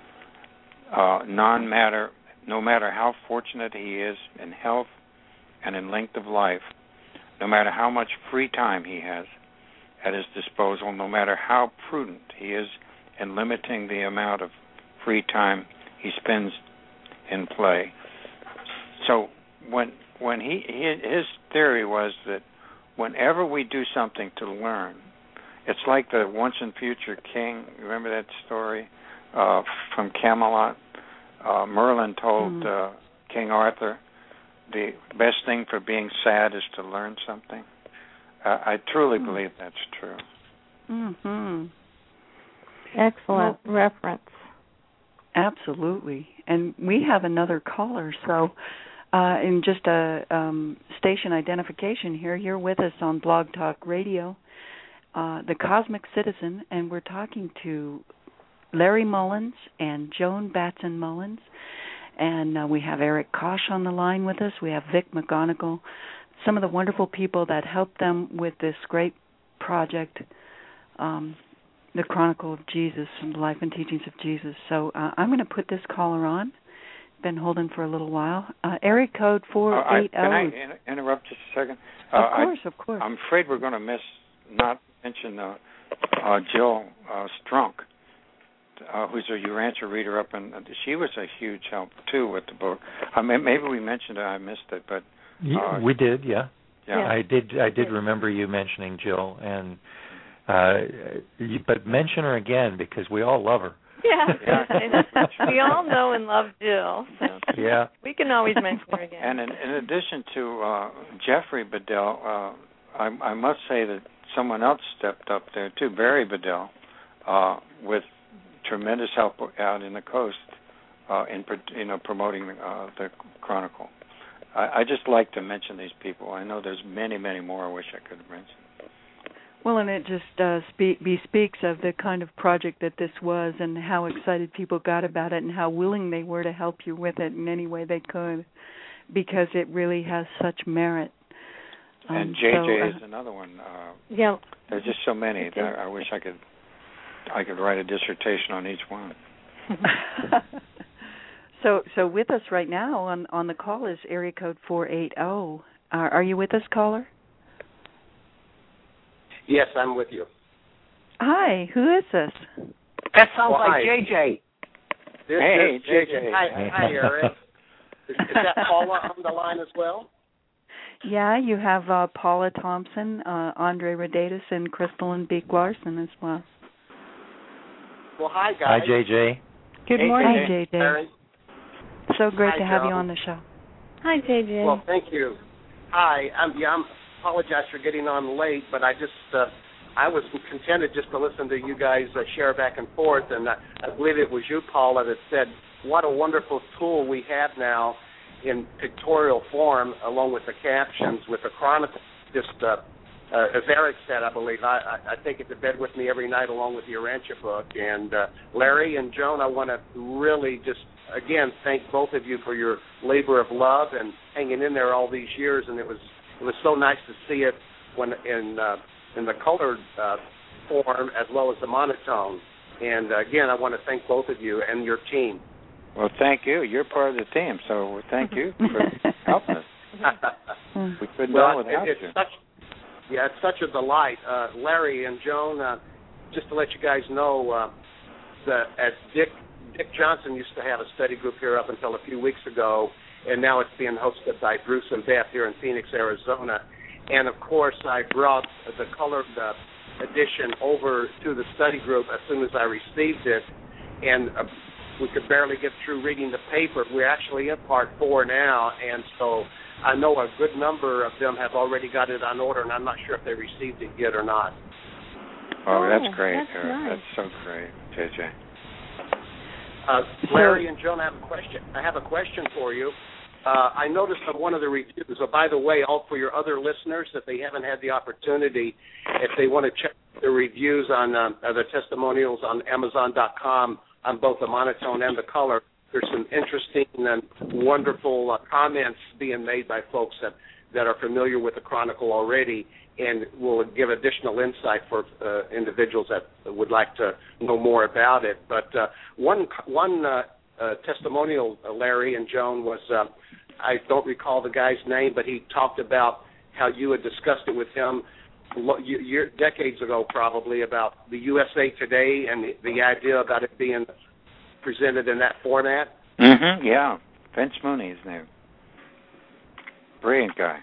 No matter how fortunate he is in health and in length of life, no matter how much free time he has at his disposal, no matter how prudent he is in limiting the amount of free time he spends in play. So when his theory was that whenever we do something to learn, it's like the once and future king. Remember that story from Camelot? Merlin told King Arthur, the best thing for being sad is to learn something. I truly believe that's true. Mm-hmm. Excellent reference. Absolutely. And we have another caller, so in just a station identification here, you're with us on Blog Talk Radio, The Cosmic Citizen, and we're talking to Larry Mullins and Joan Batson Mullins. And we have Eric Kosh on the line with us. We have Vic McGonigal, some of the wonderful people that helped them with this great project, The Chronicle of Jesus, and the Life and Teachings of Jesus. So I'm going to put this caller on. Been holding for a little while. Area code 480. Can I interrupt just a second? Of course. I'm afraid we're going to not mention Jill Strunk, who's a Urantia reader up in. She was a huge help too with the book. Maybe we mentioned it. I missed it, but we did. Yeah. Yeah. I did remember you mentioning Jill, and but mention her again because we all love her. Yeah. We all know and love Jill, so yeah, we can always mention her again. And in addition to Jeffrey Bedell, I must say that someone else stepped up there too, Barry Bedell, with tremendous help out in the coast in promoting the Chronicle. I just like to mention these people. I know there's many, many more I wish I could have mentioned. Well, and it just bespeaks of the kind of project that this was and how excited people got about it and how willing they were to help you with it in any way they could, because it really has such merit. And JJ is another one. Yeah. There's just so many. I wish I could write a dissertation on each one. So with us right now on the call is area code 480. Are you with us, caller? Yes, I'm with you. Hi, who is this? That sounds like JJ. Hey, JJ. Hi, Eric. Is that Paula on the line as well? Yeah, you have Paula Thompson, Andre Rodatus, and Crystalline Beek Larson as well. Well, hi, guys. Hi, JJ. Good morning. Hi, JJ. Larry. So great to have Joe. you on the show. Hi, JJ. Well, thank you. Hi. I apologize for getting on late, but I was contented just to listen to you guys share back and forth, and I believe it was you, Paula, that said what a wonderful tool we have now in pictorial form, along with the captions, with the Chronicle. Just as Eric said, I believe, I take it to bed with me every night along with the Urantia book. And Larry and Joan, I want to really just, again, thank both of you for your labor of love and hanging in there all these years. And it was so nice to see it when in the colored form as well as the monotone. And again, I want to thank both of you and your team. Well, thank you. You're part of the team, so thank you for helping us. We couldn't do it without you. It's such a delight. Larry and Joan, just to let you guys know, that Dick Johnson used to have a study group here up until a few weeks ago, and now it's being hosted by Bruce and Beth here in Phoenix, Arizona. And, of course, I brought the colored edition over to the study group as soon as I received it, and we could barely get through reading the paper. We're actually in part 4 now, and so I know a good number of them have already got it on order, and I'm not sure if they received it yet or not. Oh, that's great. That's nice. That's so great, JJ. Larry and Joan, I have a question for you. I noticed on one of the reviews, by the way, all for your other listeners, if they haven't had the opportunity, if they want to check the reviews on the testimonials on Amazon.com on both the monotone and the color, there's some interesting and wonderful comments being made by folks that that are familiar with the Chronicle already, and will give additional insight for individuals that would like to know more about it. But one testimonial, Larry and Joan, was, I don't recall the guy's name, but he talked about how you had discussed it with him decades ago probably, about the USA Today and the idea about it being presented in that format. Mm-hmm, yeah. Vince Mooney is there. Brilliant guy.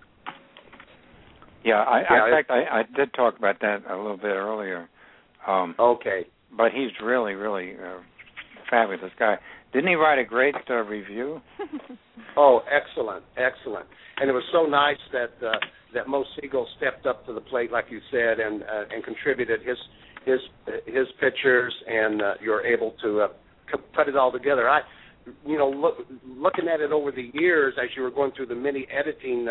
Yeah, in fact, I did talk about that a little bit earlier. Okay. But he's really, really a fabulous guy. Didn't he write a great review? Oh, excellent. And it was so nice that Mo Siegel stepped up to the plate, like you said, and contributed his pictures, and you're able to put it all together. Looking at it over the years as you were going through the many editing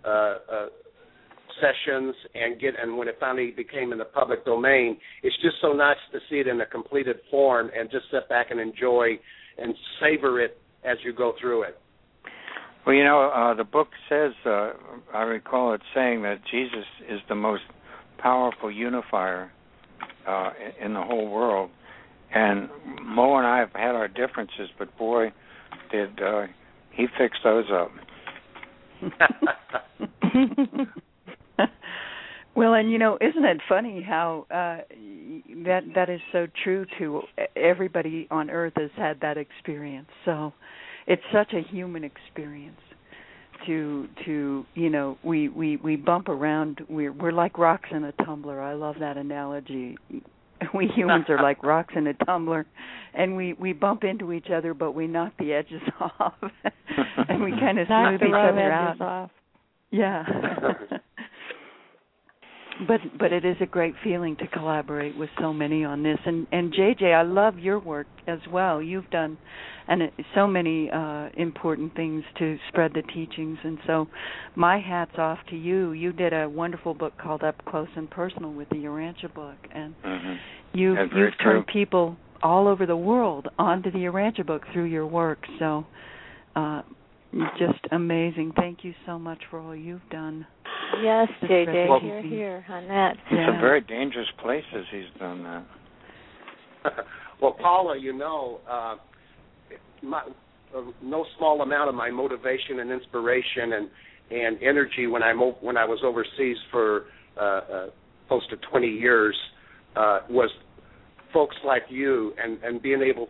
sessions and when it finally became in the public domain, it's just so nice to see it in a completed form and just sit back and enjoy and savor it as you go through it. Well, the book says, I recall it saying that Jesus is the most powerful unifier in the whole world. And Mo and I have had our differences, but boy, did he fix those up. Well, and isn't it funny how that is so true to everybody on Earth has had that experience. So it's such a human experience to we bump around. We're like rocks in a tumbler. I love that analogy. We humans are like rocks in a tumbler, and we bump into each other, but we knock the edges off, and we kind of smooth each other out. Off. Yeah. But it is a great feeling to collaborate with so many on this. And JJ, I love your work as well. You've done so many important things to spread the teachings. And so my hat's off to you. You did a wonderful book called Up Close and Personal with the Urantia book. And you've turned people all over the world onto the Urantia book through your work. So just amazing. Thank you so much for all you've done. Yes, JJ, here on that. Some very dangerous places he's done that. Well, Paula, no small amount of my motivation and inspiration and energy when I was overseas for close to 20 years was folks like you and being able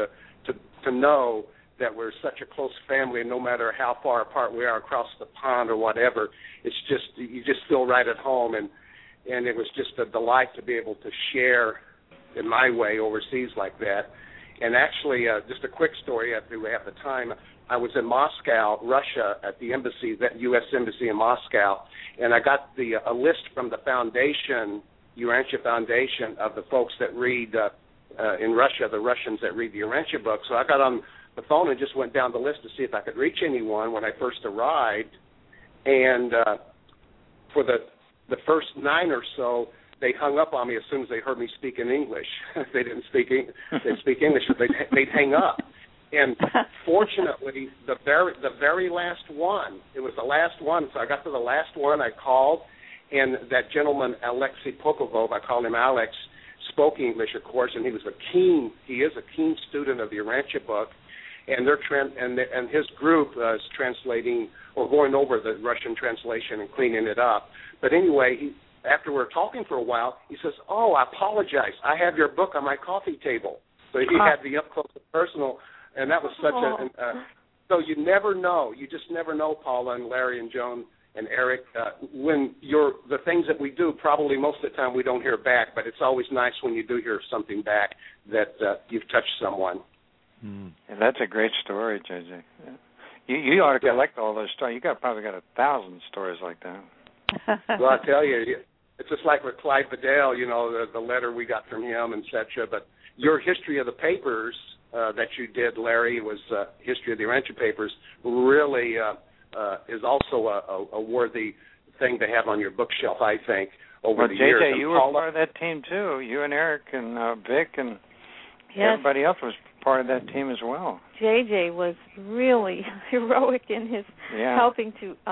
to know that we're such a close family, and no matter how far apart we are across the pond or whatever, it's just you just feel right at home, and it was just a delight to be able to share in my way overseas like that. And actually, just a quick story, if we have the time, I was in Moscow, Russia, at the embassy, that U.S. embassy in Moscow, and I got a list from the foundation, Urantia Foundation, of the folks that read in Russia, the Russians that read the Urantia book. So I got on the phone and just went down the list to see if I could reach anyone when I first arrived. And for the first 9 or so, they hung up on me as soon as they heard me speak in English. If they didn't speak English, they'd hang up. And fortunately, the very last one, it was the last one. So I got to the last one, I called, and that gentleman, Alexei Popovov, I called him Alex, spoke English, of course, and he is a keen student of the Urantia book. And and his group is translating or going over the Russian translation and cleaning it up. But anyway, after we were talking for a while, he says, "Oh, I apologize. I have your book on my coffee table." So he had the up close and personal, and that was such so you never know. You just never know, Paula and Larry and Joan and Eric, when the things that we do, probably most of the time we don't hear back, but it's always nice when you do hear something back that you've touched someone. Yeah, that's a great story, JJ. Yeah. You ought to collect all those stories. You probably got 1,000 stories like that. Well, I tell you, it's just like with Clyde Bedell, the letter we got from him, etc. But your history of the papers that you did, Larry, was history of the Urantia papers, really is also a worthy thing to have on your bookshelf, I think, over the years. JJ, you were part of that team, too. You and Eric and Vic and everybody else was part of that team as well. JJ was really heroic in his helping to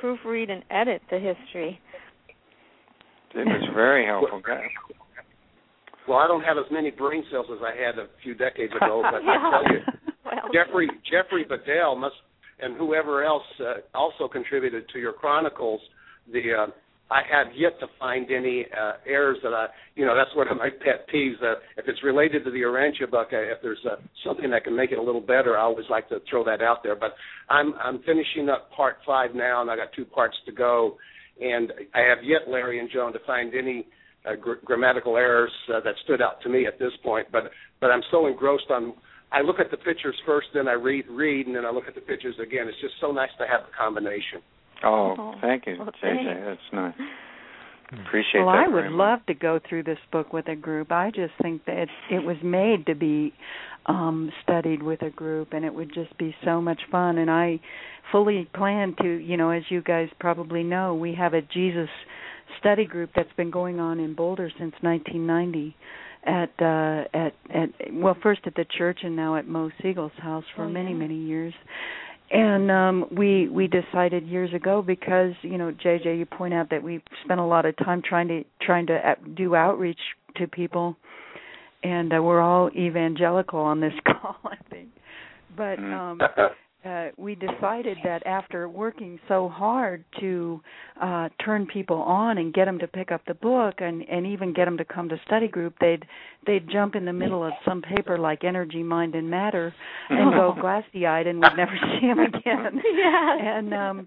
proofread and edit the history. It was very helpful. Well, I don't have as many brain cells as I had a few decades ago, but I tell you, Jeffrey Bedell and whoever else also contributed to your chronicles. I have yet to find any errors that that's one of my pet peeves. If it's related to the Urantia book, if there's something that can make it a little better, I always like to throw that out there. But I'm finishing up part 5 now, and I got 2 parts to go. And I have yet, Larry and Joan, to find any grammatical errors that stood out to me at this point. But I'm so engrossed on. I look at the pictures first, then I read, and then I look at the pictures again. It's just so nice to have the combination. Oh, thank you, JJ. That's nice. Appreciate that. Well, I would love to go through this book with a group. I just think that it was made to be studied with a group, and it would just be so much fun. And I fully plan to, as you guys probably know, we have a Jesus study group that's been going on in Boulder since 1990. First at the church and now at Mo Siegel's house for many years. And we decided years ago because, JJ, you point out that we spent a lot of time trying to do outreach to people, and we're all evangelical on this call, I think. But we decided that after working so hard to turn people on and get them to pick up the book and even get them to come to study group, they'd jump in the middle of some paper like Energy, Mind, and Matter and go glassy-eyed and we'd never see them again. And,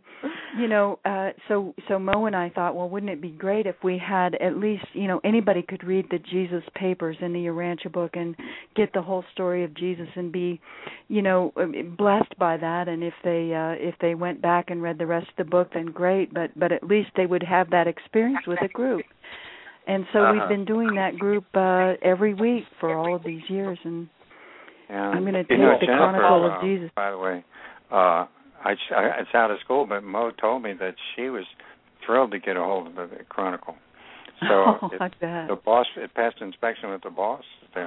so Mo and I thought, well, wouldn't it be great if we had at least, anybody could read the Jesus papers in the Urantia book and get the whole story of Jesus and be, blessed by that. And if they went back and read the rest of the book, then great. But at least they would have that experience with a group. And so we've been doing that group every week for all of these years. And I'm going to take the Jennifer, Chronicle of Jesus. By the way, it's out of school, but Mo told me that she was thrilled to get a hold of the Chronicle. So the boss, it passed inspection with the boss there.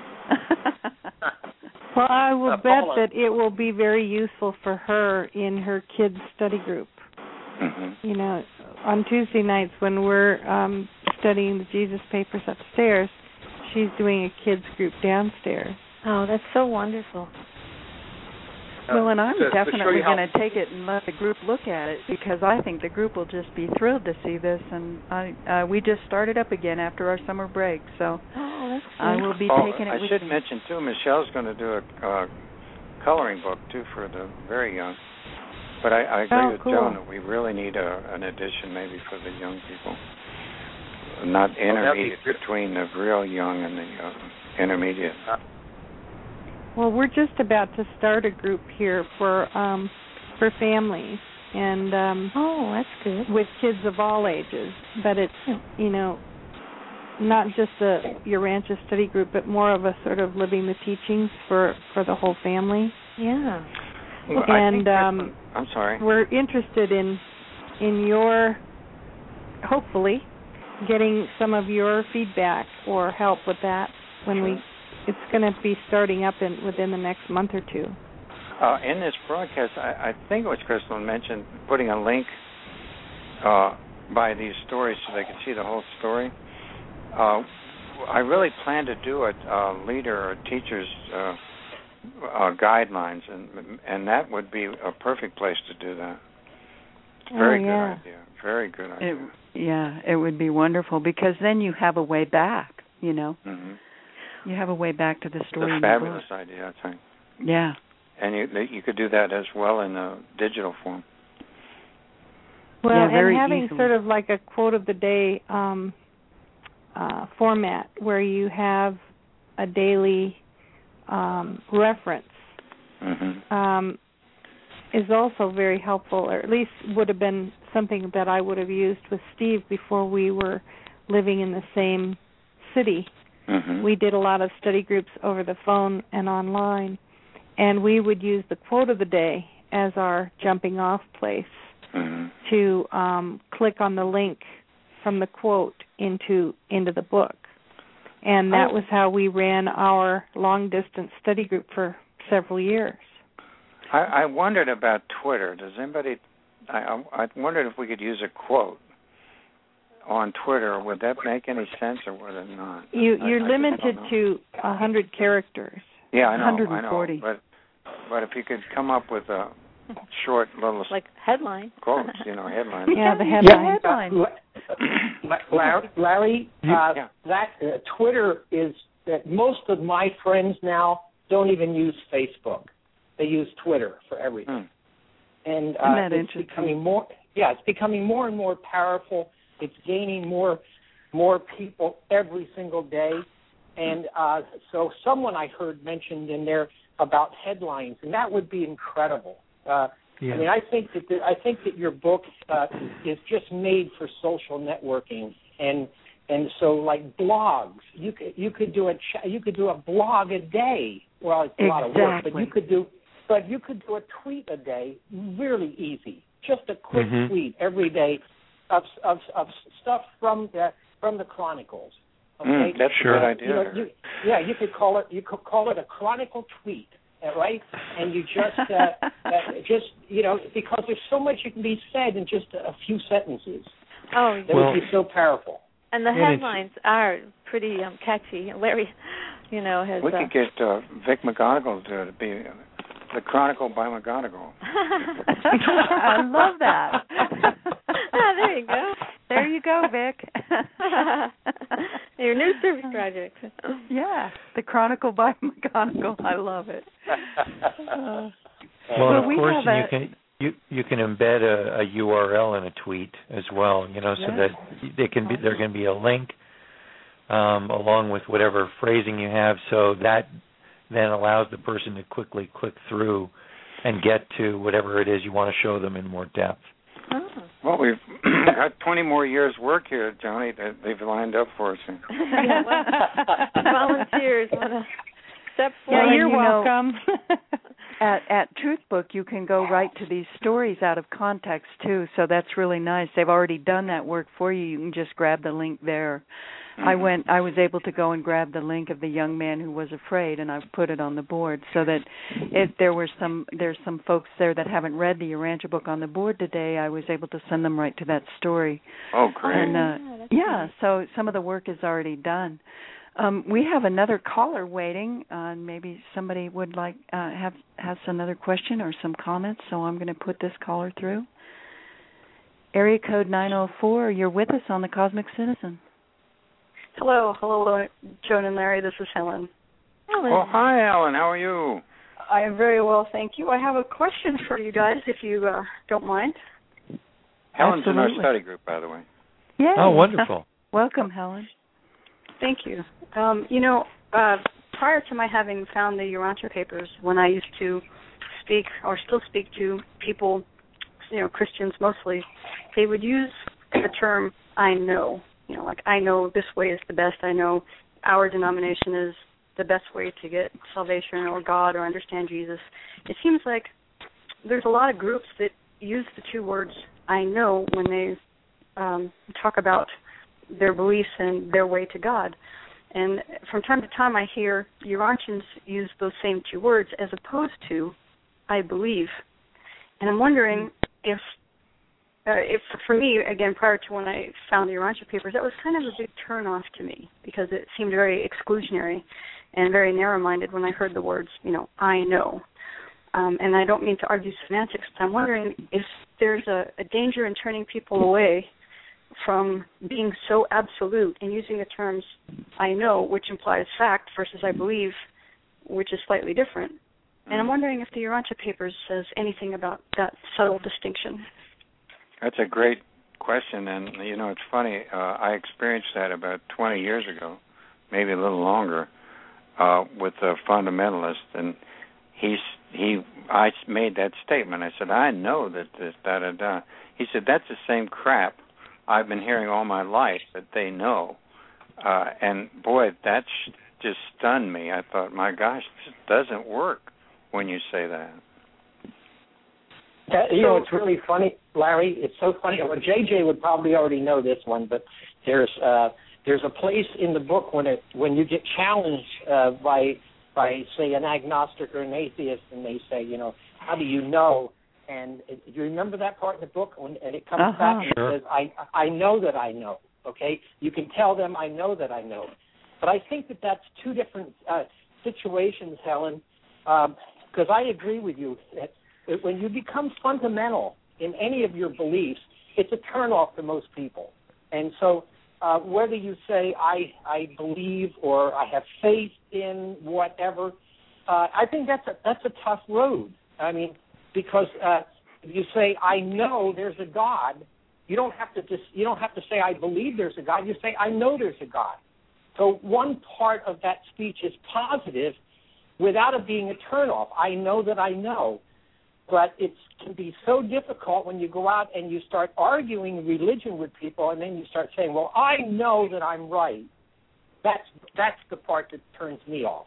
Well, I will bet that it will be very useful for her in her kids' study group. Mm-hmm. On Tuesday nights when we're studying the Jesus papers upstairs, she's doing a kids' group downstairs. Oh, that's so wonderful. Well, and I'm definitely going to take it and let the group look at it because I think the group will just be thrilled to see this. And we just started up again after our summer break, so I will be taking it with me. I should mention, too, Michelle's going to do a coloring book, too, for the very young. But I agree with Joan that we really need an edition maybe for the young people, not intermediate, between the real young and the intermediate. Well, we're just about to start a group here for families and that's good, with kids of all ages. But it's not just a Urantia study group, but more of a sort of living the teachings for the whole family. Yeah. Well, and I'm sorry. We're interested in your hopefully getting some of your feedback or help with that when it's going to be starting up within the next month or two. In this broadcast, I think it was Crystal mentioned putting a link by these stories so they can see the whole story. I really plan to do a leader or teacher's guidelines, and that would be a perfect place to do that. It's a very good idea. Very good idea. It would be wonderful because then you have a way back, Mm-hmm. You have a way back to the story. It's a fabulous idea, I think. Yeah. And you could do that as well in a digital form. Well, and having easily. sort of like a quote of the day format where you have a daily reference is also very helpful, or at least would have been something that I would have used with Steve before we were living in the same city. Mm-hmm. We did a lot of study groups over the phone and online, and we would use the quote of the day as our jumping off place to click on the link from the quote into the book. And that was how we ran our long-distance study group for several years. I wondered about Twitter. Does anybody I wondered if we could use a quote on Twitter. Would that make any sense, or would it not? You're limited to 100 characters. Yeah, I know. 140. I know. But if you could come up with a short little like headline quotes, headline. Yeah, the headline. Larry, that Twitter is that most of my friends now don't even use Facebook. They use Twitter for everything. And it's becoming more. Yeah, it's becoming more and more powerful. It's gaining more people every single day. And so someone I heard mentioned in there about headlines, and that would be incredible. I mean, I think that your book is just made for social networking, and so like blogs, you could do a blog a day. Well, it's a lot of work, but you could do a tweet a day, really easy. Just a quick tweet every day of stuff from the Chronicles. Okay? That's a good idea. You could call it a Chronicle tweet, right? And you just because there's so much that can be said in just a few sentences. Oh, that would be so powerful. And the headlines are pretty catchy. Larry, has. We could get Vic McGonigal to be the Chronicle by McGonigal. I love that. There you go. There you go, Vic. Your new service project. Yeah, the Chronicle by McGonigal. I love it. Well, of course, you can embed a URL in a tweet as well, so that there can be a link along with whatever phrasing you have, so that then allows the person to quickly click through and get to whatever it is you want to show them in more depth. Oh. Well, we've got 20 more years' work here, Johnny, that they've lined up for us. Volunteers want to step forward. Yeah, you're welcome. At Truthbook, you can go right to these stories out of context, too, so that's really nice. They've already done that work for you. You can just grab the link there. I was able to go and grab the link of the young man who was afraid, and I've put it on the board so that if there's some folks there that haven't read the Urantia book on the board today, I was able to send them right to that story. Oh, great. And, so some of the work is already done. We have another caller waiting. Maybe somebody would like has another question or some comments, so I'm going to put this caller through. Area code 904, you're with us on the Cosmic Citizen. Hello, Joan and Larry. This is Helen. Helen. Oh, hi, Helen. How are you? I am very well, thank you. I have a question for you guys, if you don't mind. Helen's in our study group, by the way. Yeah. Oh, wonderful. Welcome, Helen. Thank you. Prior to my having found the Urantia papers, when I used to speak or still speak to people, Christians mostly, they would use the term "I know." Like, I know this way is the best. I know our denomination is the best way to get salvation or God or understand Jesus. It seems like there's a lot of groups that use the two words "I know" when they talk about their beliefs and their way to God. And from time to time I hear Urantians use those same two words as opposed to "I believe." And I'm wondering if for me, again, prior to when I found the Urantia papers, that was kind of a big turn-off to me because it seemed very exclusionary and very narrow-minded when I heard the words, "I know." And I don't mean to argue semantics, but I'm wondering if there's a danger in turning people away from being so absolute and using the terms "I know," which implies fact, versus "I believe," which is slightly different. And I'm wondering if the Urantia papers says anything about that subtle distinction. That's a great question, and it's funny. I experienced that about 20 years ago, maybe a little longer, with a fundamentalist, and I made that statement. I said, "I know that this da-da-da." He said, "That's the same crap I've been hearing all my life that they know," and boy, that just stunned me. I thought, my gosh, this doesn't work when you say that. It's really funny, Larry. It's so funny. Well, JJ would probably already know this one, but there's a place in the book when you get challenged by say an agnostic or an atheist, and they say, how do you know? And do you remember that part in the book? And it comes back and it says, I know that I know. Okay? You can tell them I know that I know. But I think that that's two different situations, Helen, because I agree with you that when you become fundamental in any of your beliefs, it's a turnoff to most people. And so whether you say I believe or I have faith in whatever, I think that's a tough road. I mean, because if you say I know there's a God, you don't have to say I believe there's a God. You say I know there's a God. So one part of that speech is positive without it being a turnoff. I know that I know. But it can be so difficult when you go out and you start arguing religion with people, and then you start saying, well, I know that I'm right. That's the part that turns me off.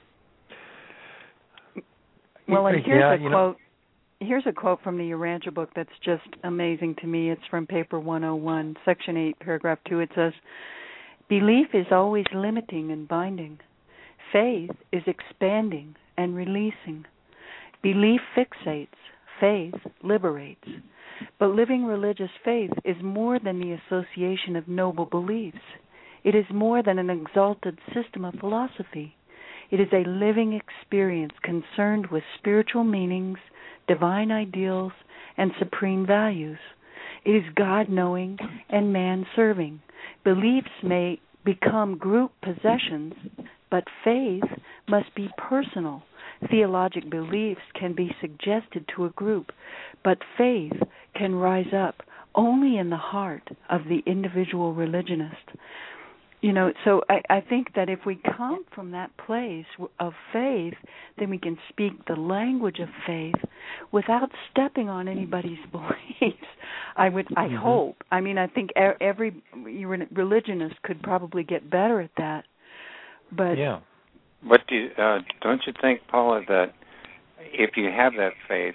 Well, and here's a quote. Here's a quote from the Urantia book that's just amazing to me. It's from Paper 101, Section 8, Paragraph 2. It says, belief is always limiting and binding. Faith is expanding and releasing. Belief fixates. Faith liberates. But living religious faith is more than the association of noble beliefs. It is more than an exalted system of philosophy. It is a living experience concerned with spiritual meanings, divine ideals, and supreme values. It is God-knowing and man-serving. Beliefs may become group possessions, but faith must be personal. Theologic beliefs can be suggested to a group, but faith can rise up only in the heart of the individual religionist. You know, so I think that if we come from that place of faith, then we can speak the language of faith without stepping on anybody's beliefs. I hope. I mean, I think every religionist could probably get better at that. But yeah. But don't you think, Paula, that if you have that faith,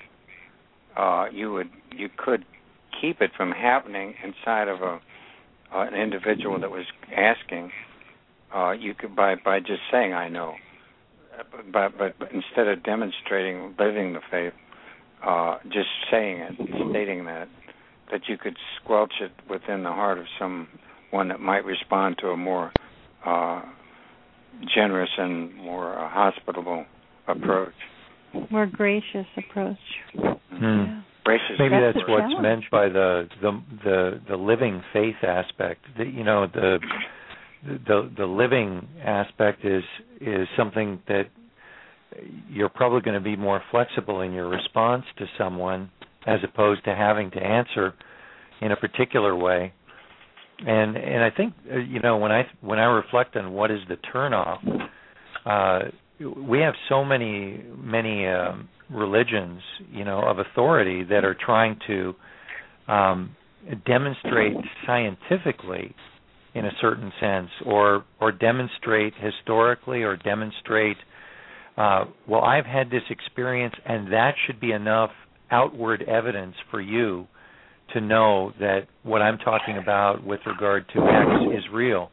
you could keep it from happening inside of an individual that was asking? You could by just saying I know, but instead of demonstrating living the faith, just saying it, stating that you could squelch it within the heart of someone that might respond to a more generous and more hospitable approach. More gracious approach. Yeah. Gracious. Maybe that's what's meant by the living faith aspect. The living aspect is something that you're probably going to be more flexible in your response to someone as opposed to having to answer in a particular way. And I think when I reflect on what is the turnoff, we have so many religions, of authority that are trying to demonstrate scientifically, in a certain sense, or demonstrate historically, or demonstrate. Well, I've had this experience, and that should be enough outward evidence for you to know that what I'm talking about with regard to X is real.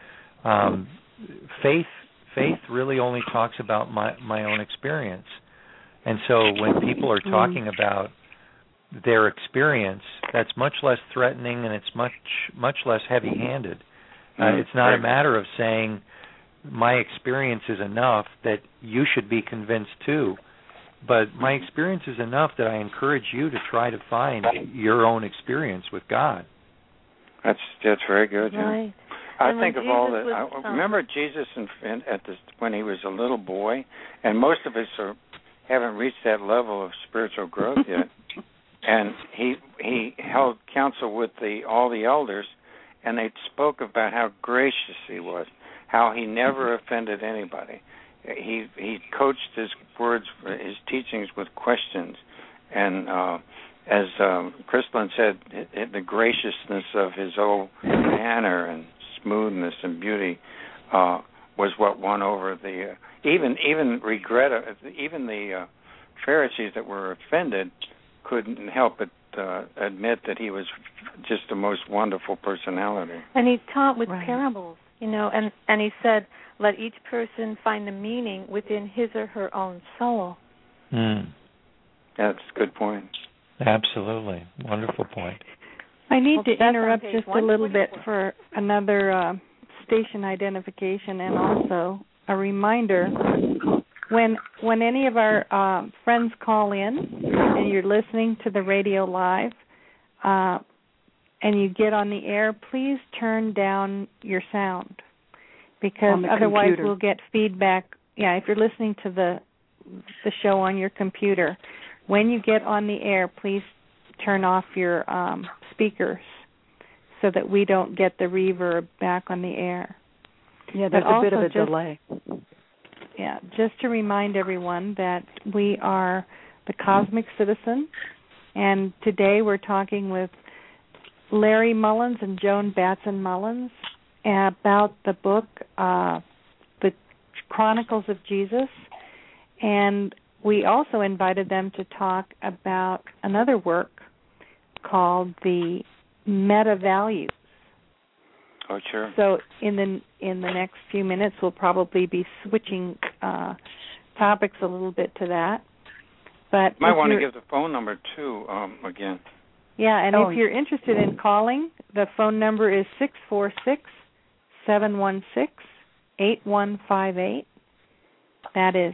Faith really only talks about my own experience. And so when people are talking about their experience, that's much less threatening, and it's much less heavy-handed. It's not a matter of saying my experience is enough that you should be convinced too. But my experience is enough that I encourage you to try to find your own experience with God. That's very good. Right. I think of all that. I remember Jesus when he was a little boy, and most of us haven't reached that level of spiritual growth yet. And he held counsel with all the elders, and they spoke about how gracious he was, how he never offended anybody. He coached his words, his teachings with questions, and as Crystalline said, the graciousness of his whole manner and smoothness and beauty was what won over the even the Pharisees that were offended couldn't help but admit that he was just the most wonderful personality. And he taught with parables, and he said, let each person find the meaning within his or her own soul. That's a good point. Absolutely. Wonderful point. I need to interrupt just a little bit for another station identification and also a reminder. When any of our friends call in and you're listening to the radio live and you get on the air, please turn down your sound because otherwise computer. We'll get feedback. Yeah, if you're listening to the show on your computer, when you get on the air, please turn off your speakers so that we don't get the reverb back on the air. Yeah, there's a bit of a delay. Yeah, just to remind everyone that we are the Cosmic Citizen, and today we're talking with Larry Mullins and Joan Batson Mullins about the book, The Chronicles of Jesus, and we also invited them to talk about another work called The Meta Values. Oh, sure. So in the next few minutes, we'll probably be switching topics a little bit to that. But might want to give the phone number too again. Yeah, and if you're interested in calling, the phone number is 646-716-8158. That is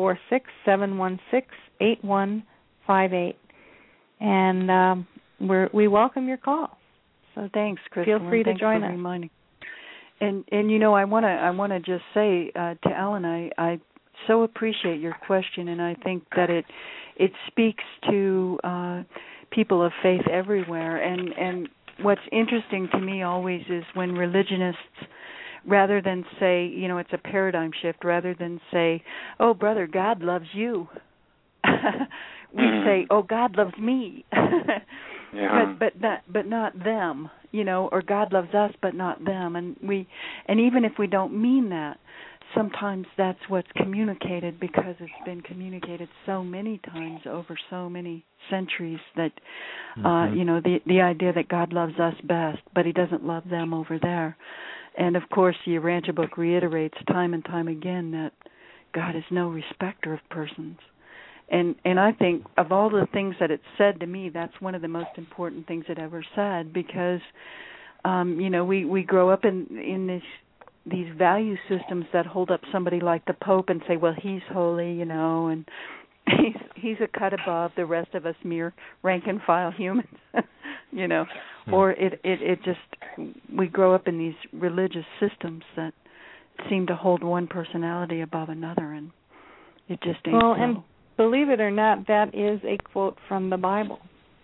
646-716-8158. And we welcome your call. So thanks, Crystal. Feel free to join us. Reminding. And I want to just say to Ellen, I so appreciate your question, and I think that it speaks to people of faith everywhere. And what's interesting to me always is when religionists, rather than say, it's a paradigm shift, rather than say, "Oh, brother, God loves you," we say, "Oh, God loves me." Yeah. But not them, or God loves us but not them, and even if we don't mean that, sometimes that's what's communicated because it's been communicated so many times over so many centuries that the idea that God loves us best, but He doesn't love them over there. And of course, the Urantia book reiterates time and time again that God is no respecter of persons. And I think of all the things that it said to me, that's one of the most important things it ever said because, we grow up in these value systems that hold up somebody like the Pope and say, well, he's holy, and he's a cut above the rest of us mere rank and file humans, or it just, we grow up in these religious systems that seem to hold one personality above another, and it just ain't so. And believe it or not, that is a quote from the Bible.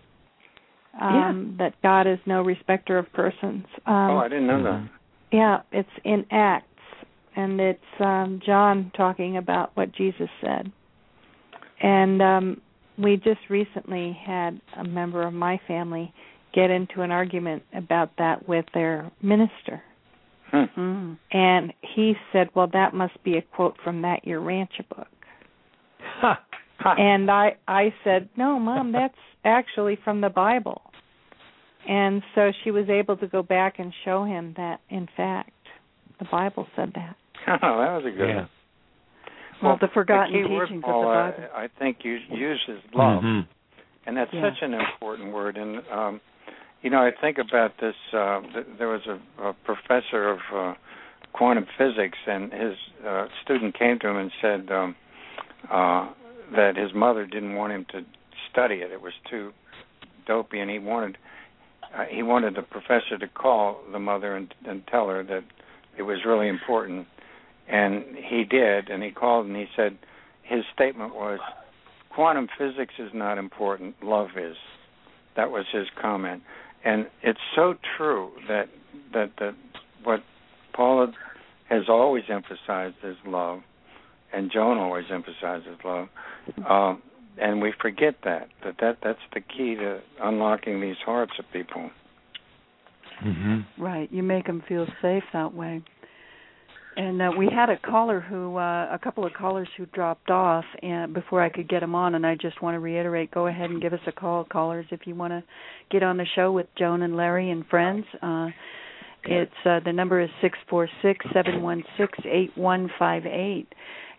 That God is no respecter of persons. I didn't know that. Yeah, it's in Acts, and it's John talking about what Jesus said. And we just recently had a member of my family get into an argument about that with their minister. And he said, well, that must be a quote from that Urantia book. And I said, no, Mom, that's actually from the Bible. And so she was able to go back and show him that, in fact, the Bible said that. Oh, that was a good one. Well, the forgotten the teachings word, Paul, of the Bible. I think uses love, and that's such an important word. And, I think about this. There was a professor of quantum physics, and his student came to him and said that his mother didn't want him to study it. It was too dopey, and he wanted the professor to call the mother and tell her that it was really important. And he did, and he called and he said his statement was, quantum physics is not important, love is. That was his comment. And it's so true that what Paula has always emphasized is love, and Joan always emphasizes love. And we forget that's the key to unlocking these hearts of people. Right, you make them feel safe that way. And we had a couple of callers who dropped off before I could get them on, and I just want to reiterate, go ahead and give us a call, callers, if you want to get on the show with Joan and Larry and friends. It's the number is 646-716-8158.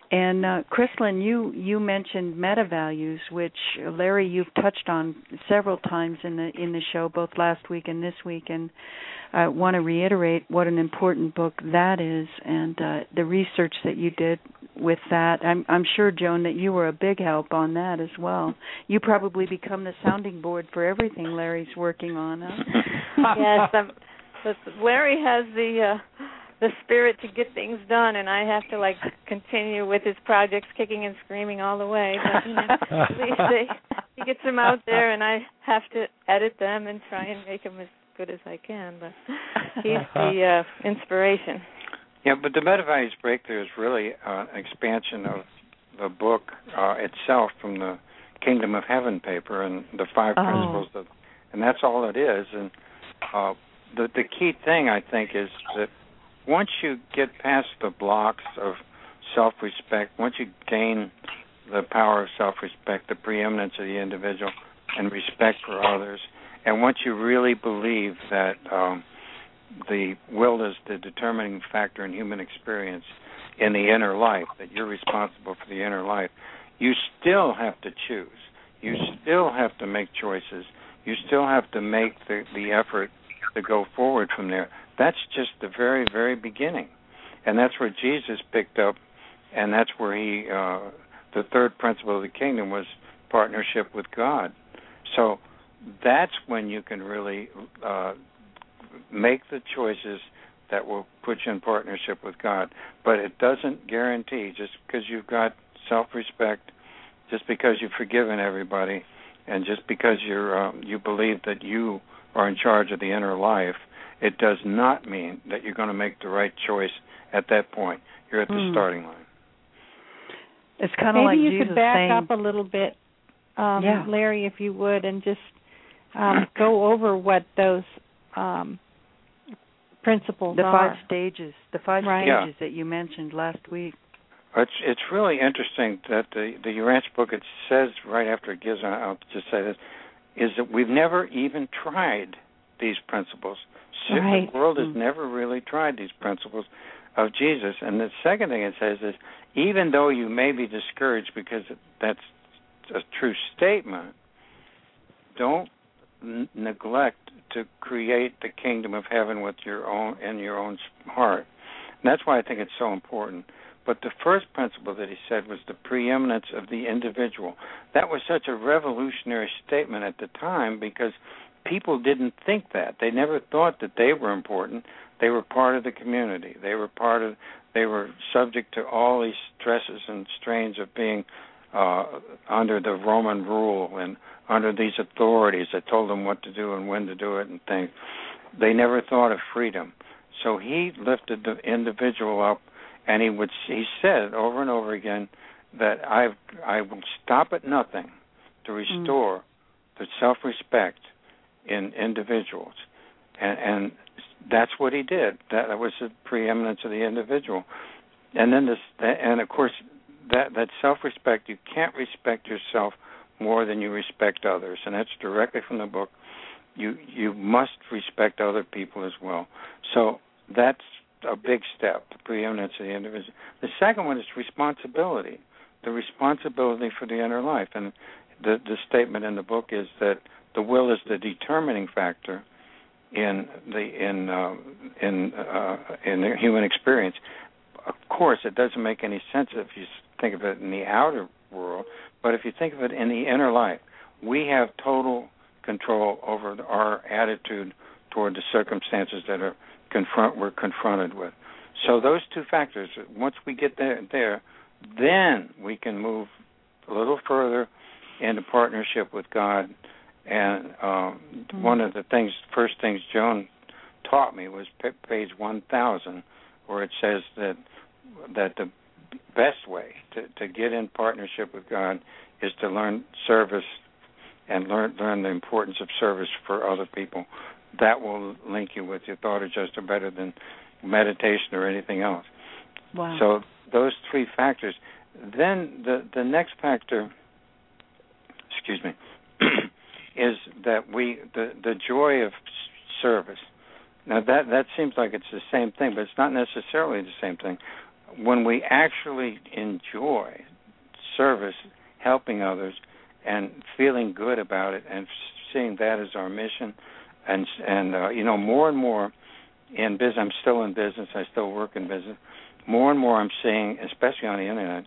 And Chrislyn, you mentioned meta values, which Larry, you've touched on several times in the show, both last week and this week, and I want to reiterate what an important book that is, and the research that you did with that. I'm sure, Joan, that you were a big help on that as well. You probably become the sounding board for everything Larry's working on. Huh? Yes, Larry has the spirit to get things done, and I have to continue with his projects, kicking and screaming all the way. But at least he gets them out there, and I have to edit them and try and make them as good as I can. But he's the inspiration. Yeah, but the Meta Values Breakthrough is really an expansion of the book itself from the Kingdom of Heaven paper and the 5 principles and that's all it is. And the key thing, I think, is that once you get past the blocks of self-respect, once you gain the power of self-respect, the preeminence of the individual, and respect for others, and once you really believe that the will is the determining factor in human experience in the inner life, that you're responsible for the inner life, you still have to choose. You still have to make choices. You still have to make the effort to go forward from there. That's just the very, very beginning. And that's where Jesus picked up, and that's where the third principle of the kingdom was partnership with God. So that's when you can really make the choices that will put you in partnership with God. But it doesn't guarantee, just because you've got self-respect, just because you've forgiven everybody, and just because you believe that you are in charge of the inner life, it does not mean that you're going to make the right choice at that point. You're at the starting line. It's kind of like Jesus saying... Maybe you could back up a little bit, Larry, if you would, and just go over what those principles are. The five stages that you mentioned last week. It's really interesting that the Urantia book, it says right after it gives, I'll just say this, is that we've never even tried these principles. The world has never really tried these principles of Jesus. And the second thing it says is, even though you may be discouraged because that's a true statement, don't neglect to create the kingdom of heaven with your own heart. And that's why I think it's so important. But the first principle that he said was the preeminence of the individual. That was such a revolutionary statement at the time because people didn't think that. They never thought that they were important. They were part of the community. They were subject to all these stresses and strains of being under the Roman rule and under these authorities that told them what to do and when to do it and things. They never thought of freedom. So he lifted the individual up, and he said over and over again that I will stop at nothing to restore the self-respect in individuals, and that's what he did. That was the preeminence of the individual, and then and of course that self-respect, you can't respect yourself more than you respect others, and that's directly from the book. You must respect other people as well. So that's a big step, the preeminence of the individual. The second one is responsibility, the responsibility for the inner life, and the statement in the book is that the will is the determining factor in the human experience. Of course, it doesn't make any sense if you think of it in the outer world, but if you think of it in the inner life, we have total control over our attitude toward the circumstances that we're confronted with. So those two factors, once we get there, then we can move a little further into partnership with God. And one of the first things Joan taught me was page 1000, where it says that the best way to get in partnership with God is to learn service and learn the importance of service for other people. That will link you with your thought adjuster better than meditation or anything else. Wow. So those three factors. Then the next factor, is that the joy of service. Now that seems like it's the same thing, but it's not necessarily the same thing. when we actually enjoy service, helping others, and feeling good about it, and seeing that as our mission, and more and more in business. I'm still in business. I still work in business. More and more, I'm seeing, especially on the internet,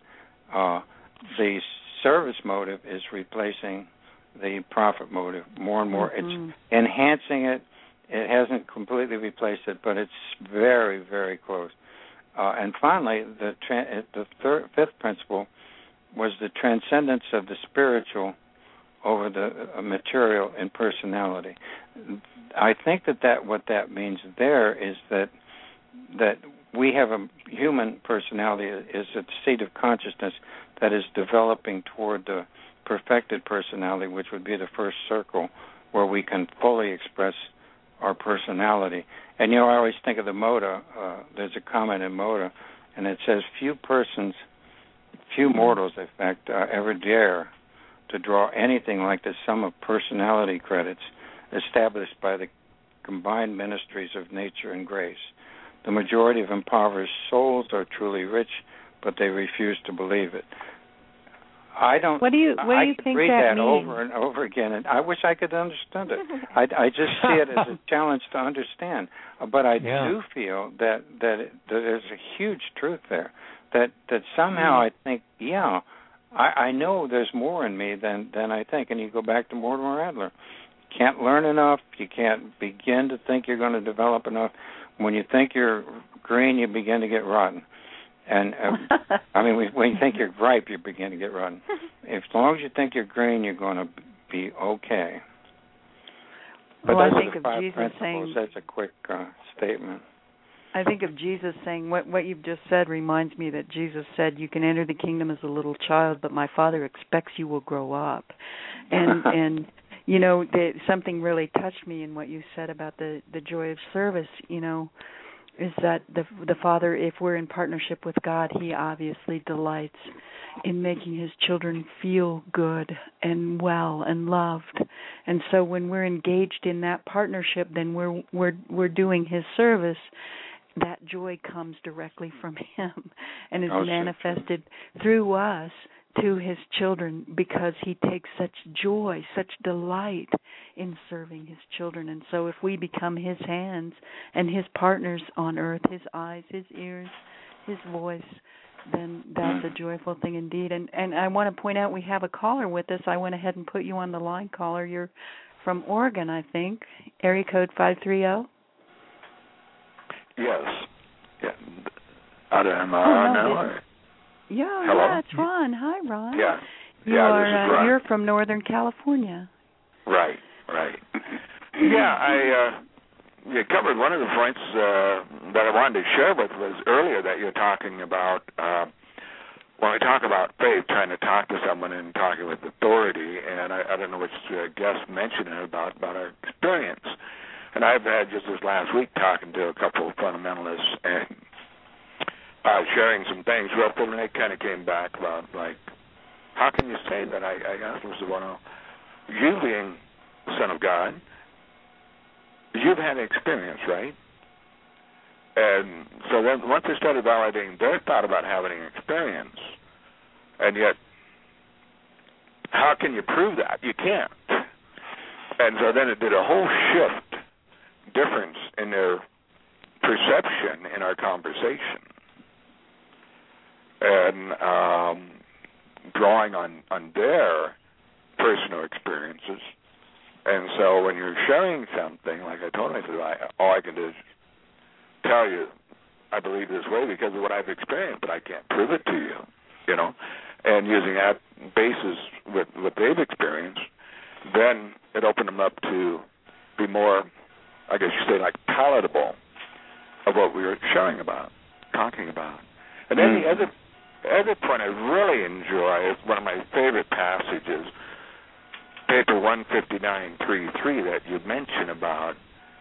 the service motive is replacing the profit motive. More and more, it's enhancing it. It hasn't completely replaced it, but it's very, very close. And finally, the fifth principle was the transcendence of the spiritual over the material and personality. I think that what that means there is that we have a human personality is at the seat of consciousness that is developing toward the perfected personality, which would be the first circle where we can fully express our personality. And, I always think of the Moda. There's a comment in Moda, and it says, few mortals, in fact, ever dare to draw anything like the sum of personality credits established by the combined ministries of nature and grace. The majority of impoverished souls are truly rich, but they refuse to believe it. I don't. What do you think read that that means? over and over again, and I wish I could understand it. I just see it as a challenge to understand. But I do feel that there's a huge truth there. That somehow I think, I know there's more in me than I think. And you go back to Mortimer Adler. You can't learn enough. You can't begin to think you're going to develop enough. When you think you're green, you begin to get rotten. And when you think you're ripe, you begin to get rotten. As long as you think you're green, you're going to be okay. But I those think are the of five Jesus principles. saying. That's a quick statement. I think of Jesus saying, what you've just said reminds me that Jesus said, you can enter the kingdom as a little child, but my Father expects you will grow up. And something really touched me in what you said about the joy of service, is that the Father, if we're in partnership with God, He obviously delights in making His children feel good and well and loved. And so when we're engaged in that partnership, then we're doing His service. That joy comes directly from Him and is manifested through us to His children, because He takes such joy, such delight in serving His children. And so if we become His hands and His partners on earth, His eyes, His ears, His voice, then that's a joyful thing indeed. And I want to point out we have a caller with us. I went ahead and put you on the line, caller. You're from Oregon, I think. Area code 530? Yes. Yeah. I don't know. Yeah, it's Ron. Hi, Ron. Yeah. This is Ron. You're from Northern California. Right. Yeah, you covered one of the points that I wanted to share with was earlier that you're talking about when we talk about faith, trying to talk to someone and talking with authority, and I don't know which guest mentioned it about our experience. And I've had just this last week talking to a couple of fundamentalists and sharing some things with them, and they kind of came back about, like, how can you say that? I asked them, well, you being the Son of God, you've had an experience, right? And so then once they started validating their thought about having an experience, and yet, how can you prove that? You can't. And so then it did a whole difference in their perception in our conversation, and drawing on their personal experiences. And so when you're sharing something, like I told them, I said, all I can do is tell you I believe this way because of what I've experienced, but I can't prove it to you, And using that basis with what they've experienced, then it opened them up to be more, I guess you say, like palatable of what we were talking about. And then the other point I really enjoy is one of my favorite passages, paper 159.33 that you mentioned about,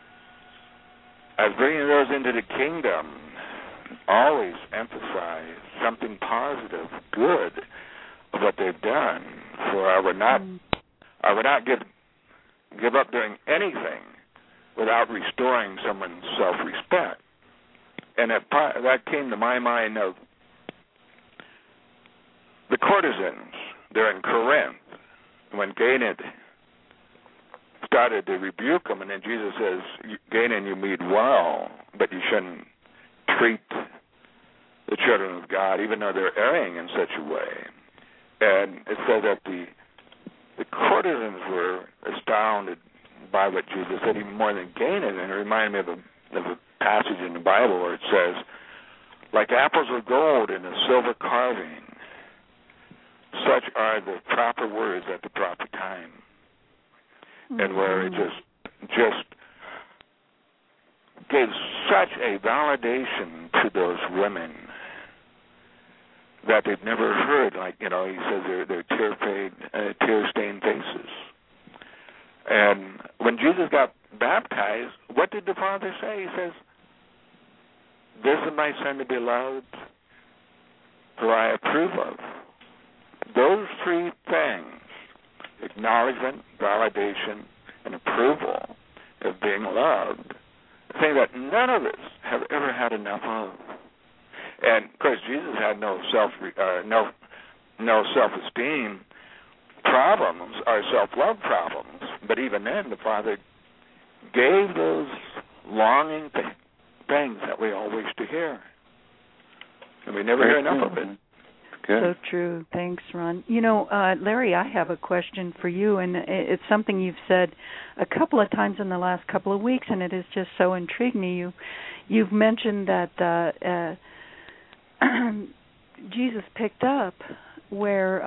as bringing those into the kingdom, always emphasize something positive, good of what they've done. For I would not give up doing anything without restoring someone's self-respect. And that came to my mind of the courtesans, they're in Corinth, when Ganid started to rebuke them, and then Jesus says, Ganid, you mean well, but you shouldn't treat the children of God, even though they're erring in such a way. And it said that the courtesans were astounded by what Jesus said, even more than Ganid, and it reminded me of a passage in the Bible where it says, like apples of gold in a silver carving, such are the proper words at the proper time. Mm-hmm. And where it just gave such a validation to those women that they've never heard, like, he says they're tear-stained faces. And when Jesus got baptized, what did the Father say? He says, this is my Son to be loved, who I approve of. Those three things, acknowledgement, validation, and approval of being loved, a thing that none of us have ever had enough of. And of course, Jesus had no self-esteem problems or self-love problems, but even then, the Father gave those longing things that we all wish to hear, and we never hear enough of it. Good. So true. Thanks, Ron. Larry, I have a question for you, and it's something you've said a couple of times in the last couple of weeks, and it has just so intrigued me. You've mentioned that Jesus picked up where,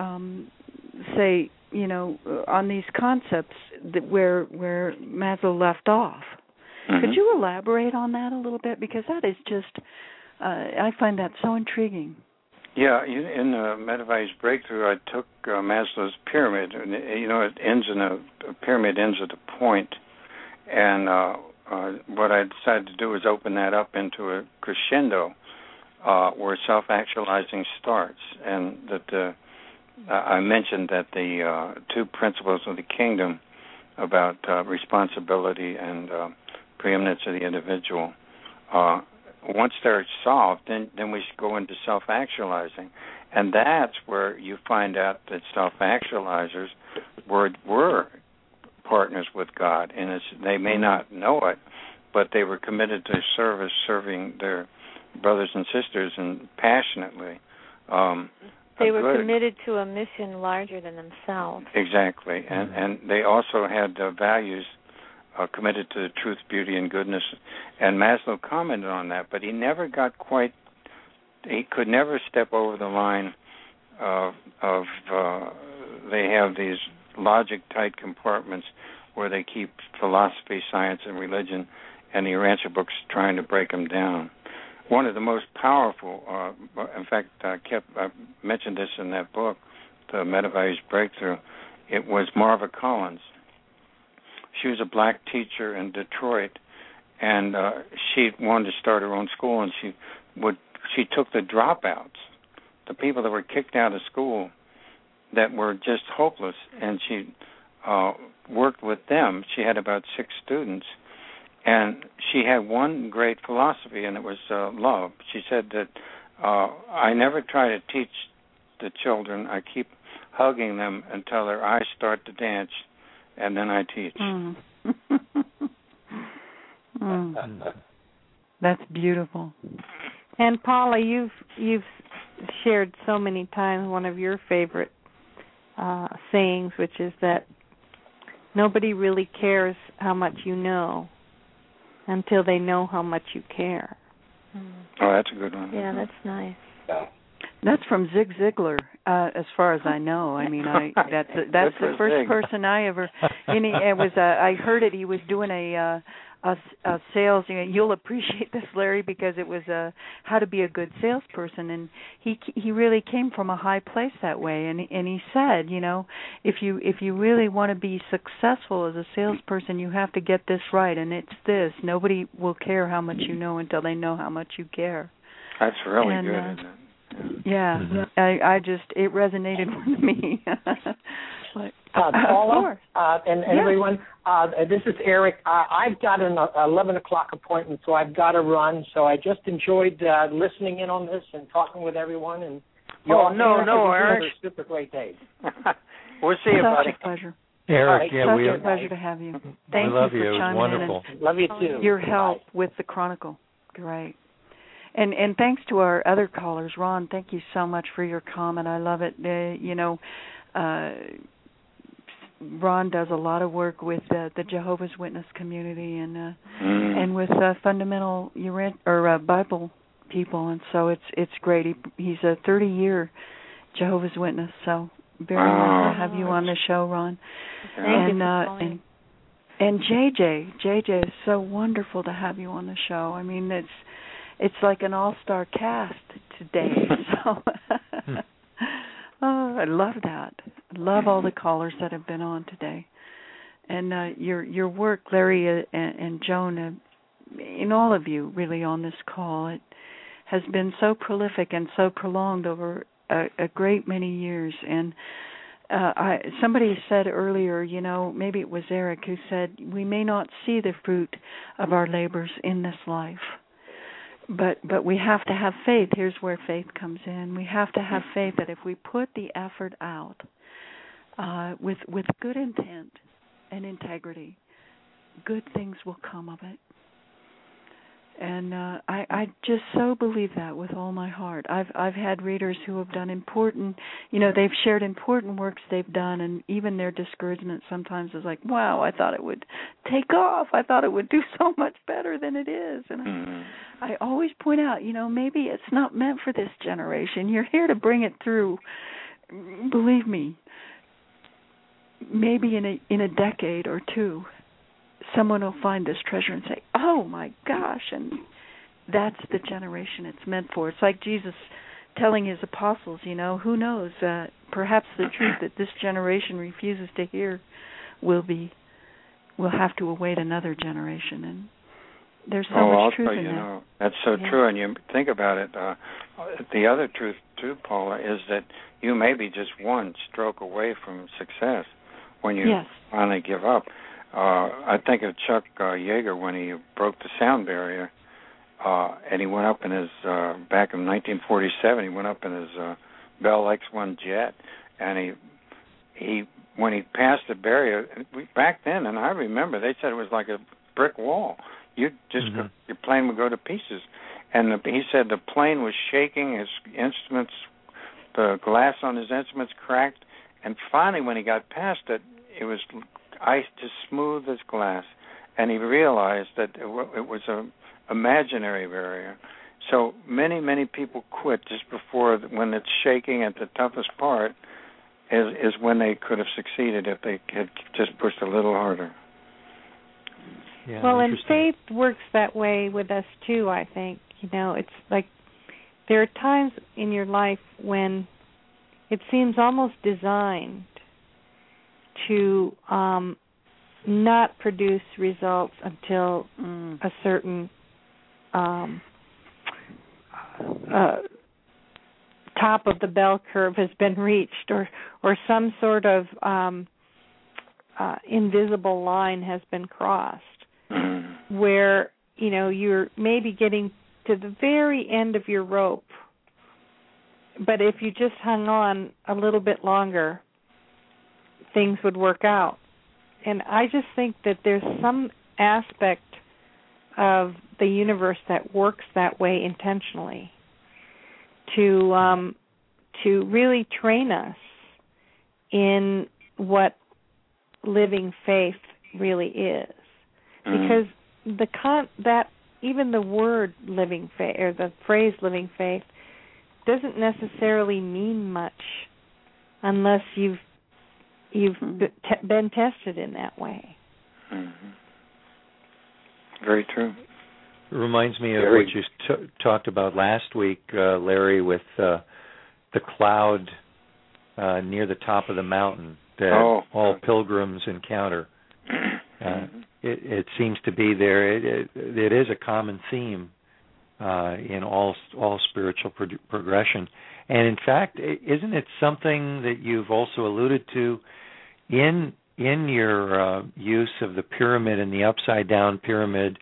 on these concepts where Maslow left off. Mm-hmm. Could you elaborate on that a little bit? Because that is just, I find that so intriguing. Yeah, in Mediva's Breakthrough, I took Maslow's pyramid, and it ends in a pyramid ends at a point, and what I decided to do was open that up into a crescendo where self-actualizing starts, and that I mentioned that the two principles of the kingdom about responsibility and preeminence of the individual. Once they're solved, then we go into self-actualizing. And that's where you find out that self-actualizers were partners with God. And they may not know it, but they were committed to service, serving their brothers and sisters, and passionately. They were committed to a mission larger than themselves. Exactly. And they also had values committed to the truth, beauty, and goodness. And Maslow commented on that, but he never got he could never step over the line of they have these logic-tight compartments where they keep philosophy, science, and religion, and the Urantia books trying to break them down. One of the most powerful, in fact, I mentioned this in that book, The Mediva's Breakthrough, it was Marva Collins. She was a black teacher in Detroit, and she wanted to start her own school, and she took the dropouts, the people that were kicked out of school that were just hopeless, and she worked with them. She had about 6 students, and she had one great philosophy, and it was love. She said that I never try to teach the children. I keep hugging them until their eyes start to dance, and then I teach. Mm. That's beautiful. And Paula, you've shared so many times one of your favorite sayings, which is that nobody really cares how much you know until they know how much you care. Oh, that's a good one. Yeah, that's nice. That's from Zig Ziglar, as far as I know. I mean, that's the first person I ever. I heard it. He was doing a sales. You'll appreciate this, Larry, because it was how to be a good salesperson, and he really came from a high place that way. And he said, if you really want to be successful as a salesperson, you have to get this right, and it's this: nobody will care how much you know until they know how much you care. That's really good, isn't it? Yeah, it resonated with me. Paula, and everyone, this is Eric. I've got an 11 o'clock appointment, so I've got to run. So I just enjoyed listening in on this and talking with everyone. And Eric. Super great days. We'll see you, buddy. Such a pleasure. Eric, such a pleasure to have you. Thank you love for you. chiming wonderful. in. Love you too. Your help with the Chronicle. Great. And thanks to our other callers. Ron, thank you so much for your comment. I love it. Ron does a lot of work with the Jehovah's Witness community and with fundamental Bible people, and so it's great. He's a 30-year Jehovah's Witness, so very nice to have you on the show, Ron. Thank you. And JJ, is so wonderful to have you on the show. I mean, it's like an all-star cast today. So I love that. I love all the callers that have been on today, and your work, Larry and Joan, in all of you really on this call, it has been so prolific and so prolonged over a great many years. And somebody said earlier, maybe it was Eric who said, we may not see the fruit of our labors in this life, but we have to have faith. Here's where faith comes in. We have to have faith that if we put the effort out with good intent and integrity, good things will come of it. And I just so believe that with all my heart. I've had readers who have done important, they've shared important works they've done, and even their discouragement sometimes is like, wow, I thought it would take off. I thought it would do so much better than it is. And I always point out, maybe it's not meant for this generation. You're here to bring it through. Believe me, maybe in a decade or two, someone will find this treasure and say, oh, my gosh, and that's the generation it's meant for. It's like Jesus telling his apostles, who knows, perhaps the truth that this generation refuses to hear will have to await another generation. And there's so much truth in that. That's so true, and you think about it. The other truth, too, Paula, is that you may be just one stroke away from success when you finally give up. I think of Chuck Yeager when he broke the sound barrier, and he went up in his, back in 1947, he went up in his Bell X-1 jet, and he when he passed the barrier, back then, and I remember, they said it was like a brick wall. You just your plane would go to pieces. And he said the plane was shaking, his instruments, the glass on his instruments cracked, and finally when he got past it, it was ice as smooth as glass, and he realized that it was an imaginary barrier. So many people quit just before, when it's shaking at the toughest part, is when they could have succeeded if they had just pushed a little harder. Yeah, well, and faith works that way with us too, I think. It's like there are times in your life when it seems almost designed to not produce results until a certain top of the bell curve has been reached, or some sort of invisible line has been crossed, where you're maybe getting to the very end of your rope, but if you just hung on a little bit longer, things would work out. And I just think that there's some aspect of the universe that works that way intentionally to really train us in what living faith really is. Because that even the word living faith or the phrase living faith doesn't necessarily mean much unless you've been tested in that way. Very true. It reminds me of what you talked about last week, Larry, with the cloud near the top of the mountain that all pilgrims encounter. It seems to be there. It is a common theme in all spiritual progression. And in fact, isn't it something that you've also alluded to in your use of the pyramid and the upside down pyramid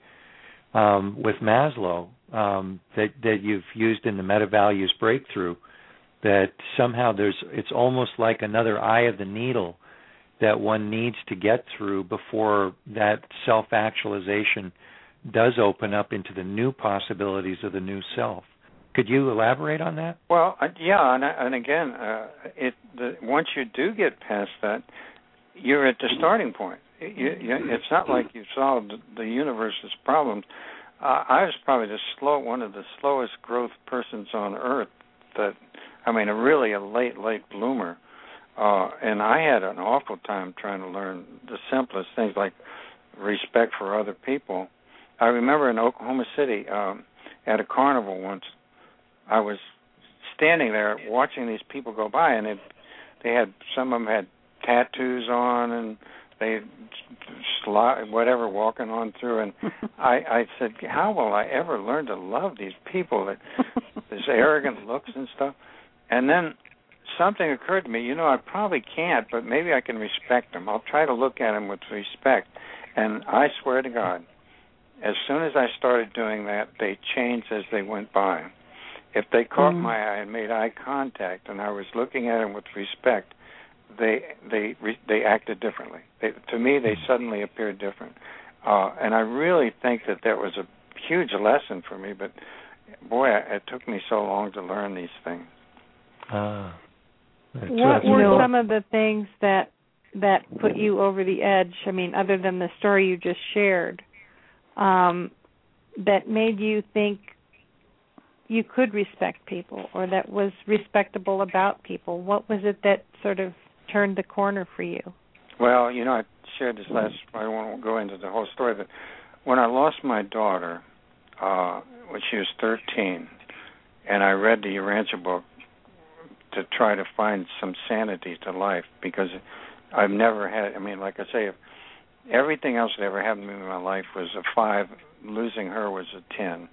with Maslow that you've used in the Meta Values Breakthrough, that somehow it's almost like another eye of the needle that one needs to get through before that self-actualization does open up into the new possibilities of the new self. Could you elaborate on that? Well, yeah, and again, once you do get past that, you're at the starting point. It's not like you've solved the universe's problems. I was probably one of the slowest growth persons on Earth. Really a late bloomer. And I had an awful time trying to learn the simplest things like respect for other people. I remember in Oklahoma City at a carnival once, I was standing there watching these people go by, and they had, some of them had tattoos on, and they whatever walking on through, and I said, how will I ever learn to love these people that this arrogant looks and stuff? And then something occurred to me, I probably can't, but maybe I can respect them. I'll try to look at them with respect. And I swear to God, as soon as I started doing that, they changed as they went by. If they caught my eye and made eye contact and I was looking at them with respect, they acted differently. To me, they suddenly appeared different. And I really think that was a huge lesson for me, but boy, it took me so long to learn these things. What were some of the things that put you over the edge? Other than the story you just shared, that made you think you could respect people, or that was respectable about people? What was it that sort of turned the corner for you? Well, I shared this I won't go into the whole story, but when I lost my daughter, when she was 13, and I read the Urantia book to try to find some sanity to life, because I've never had, like I say, everything else that ever happened to me in my life was a 5, losing her was a 10.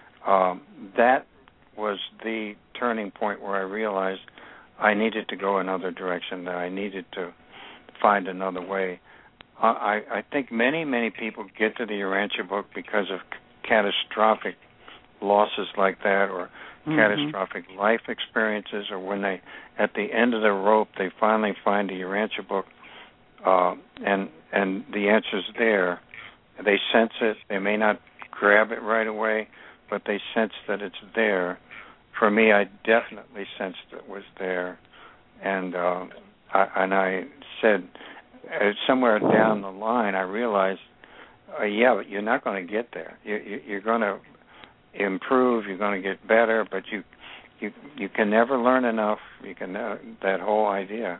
That was the turning point where I realized I needed to go another direction, that I needed to find another way. I think many, many people get to the Urantia book because of catastrophic losses like that, or catastrophic life experiences, or when they, at the end of the rope, they finally find the Urantia book, and the answer's there. They sense it. They may not grab it right away, but they sense that it's there. For me, I definitely sensed it was there, and I said, somewhere down the line, I realized, but you're not going to get there. You're going to improve. You're going to get better, but you can never learn enough. You can that whole idea.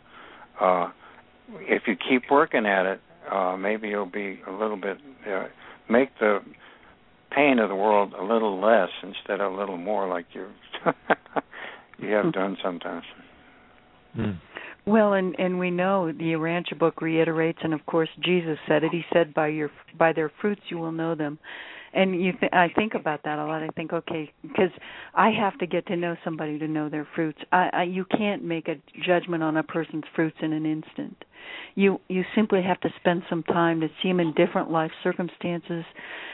If you keep working at it, maybe you'll be a little bit make the pain of the world a little less instead of a little more, like you have done sometimes. Well, and we know the Urantia book reiterates, and of course Jesus said it. He said, "By their fruits you will know them." And I think about that a lot. I think, okay, because I have to get to know somebody to know their fruits. You can't make a judgment on a person's fruits in an instant. You simply have to spend some time to see them in different life circumstances.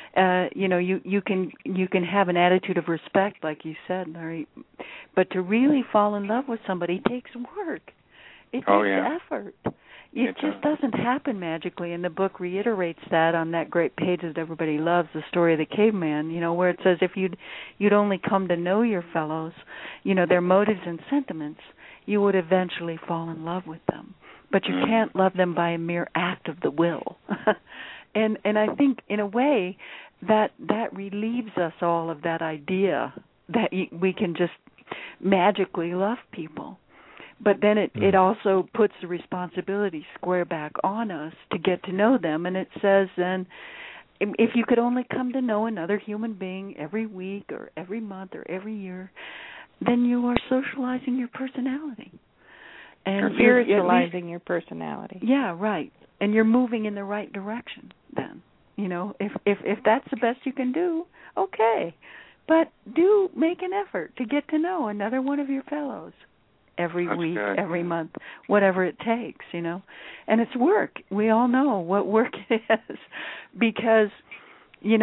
You can have an attitude of respect, like you said, Larry, but to really fall in love with somebody takes work. It takes effort. It just doesn't happen magically, and the book reiterates that on that great page that everybody loves, the story of the caveman, where it says if you'd only come to know your fellows, their motives and sentiments, you would eventually fall in love with them. But you can't love them by a mere act of the will. And I think, in a way, that relieves us all of that idea that we can just magically love people. But then it also puts the responsibility square back on us to get to know them. And it says then, if you could only come to know another human being every week or every month or every year, then you are socializing your personality. And spiritualizing your personality. Yeah, right. And you're moving in the right direction then. If that's the best you can do, okay. But do make an effort to get to know another one of your fellows. Every week, every month, whatever it takes, And it's work. We all know what work it is because,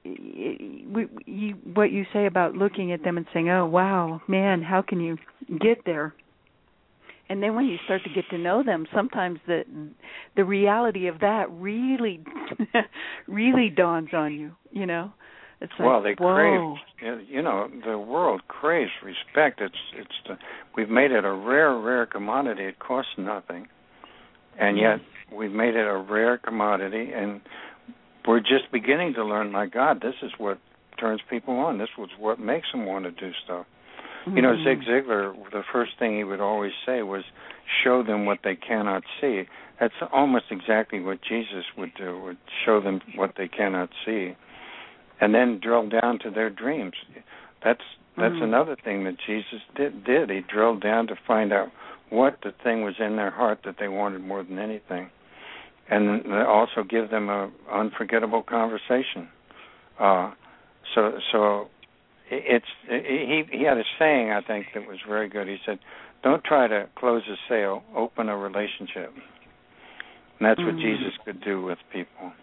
what you say about looking at them and saying, "Oh, wow, man, how can you get there?" And then when you start to get to know them, sometimes the reality of that really really dawns on you. You know, it's like, well, they whoa. crave. You know, the world craves respect. We've made it a rare commodity. It costs nothing, and yet we've made it a rare commodity, and we're just beginning to learn. My God, this is what turns people on. This was what makes them want to do stuff. Mm-hmm. You know, Zig Ziglar, the first thing he would always say was, show them what they cannot see. That's almost exactly what Jesus would do, would show them what they cannot see, and then drill down to their dreams. That's another thing that Jesus did. He drilled down to find out what the thing was in their heart that they wanted more than anything, and also give them an unforgettable conversation. So he had a saying, I think, that was very good. He said, "Don't try to close a sale, open a relationship." And that's what Jesus could do with people.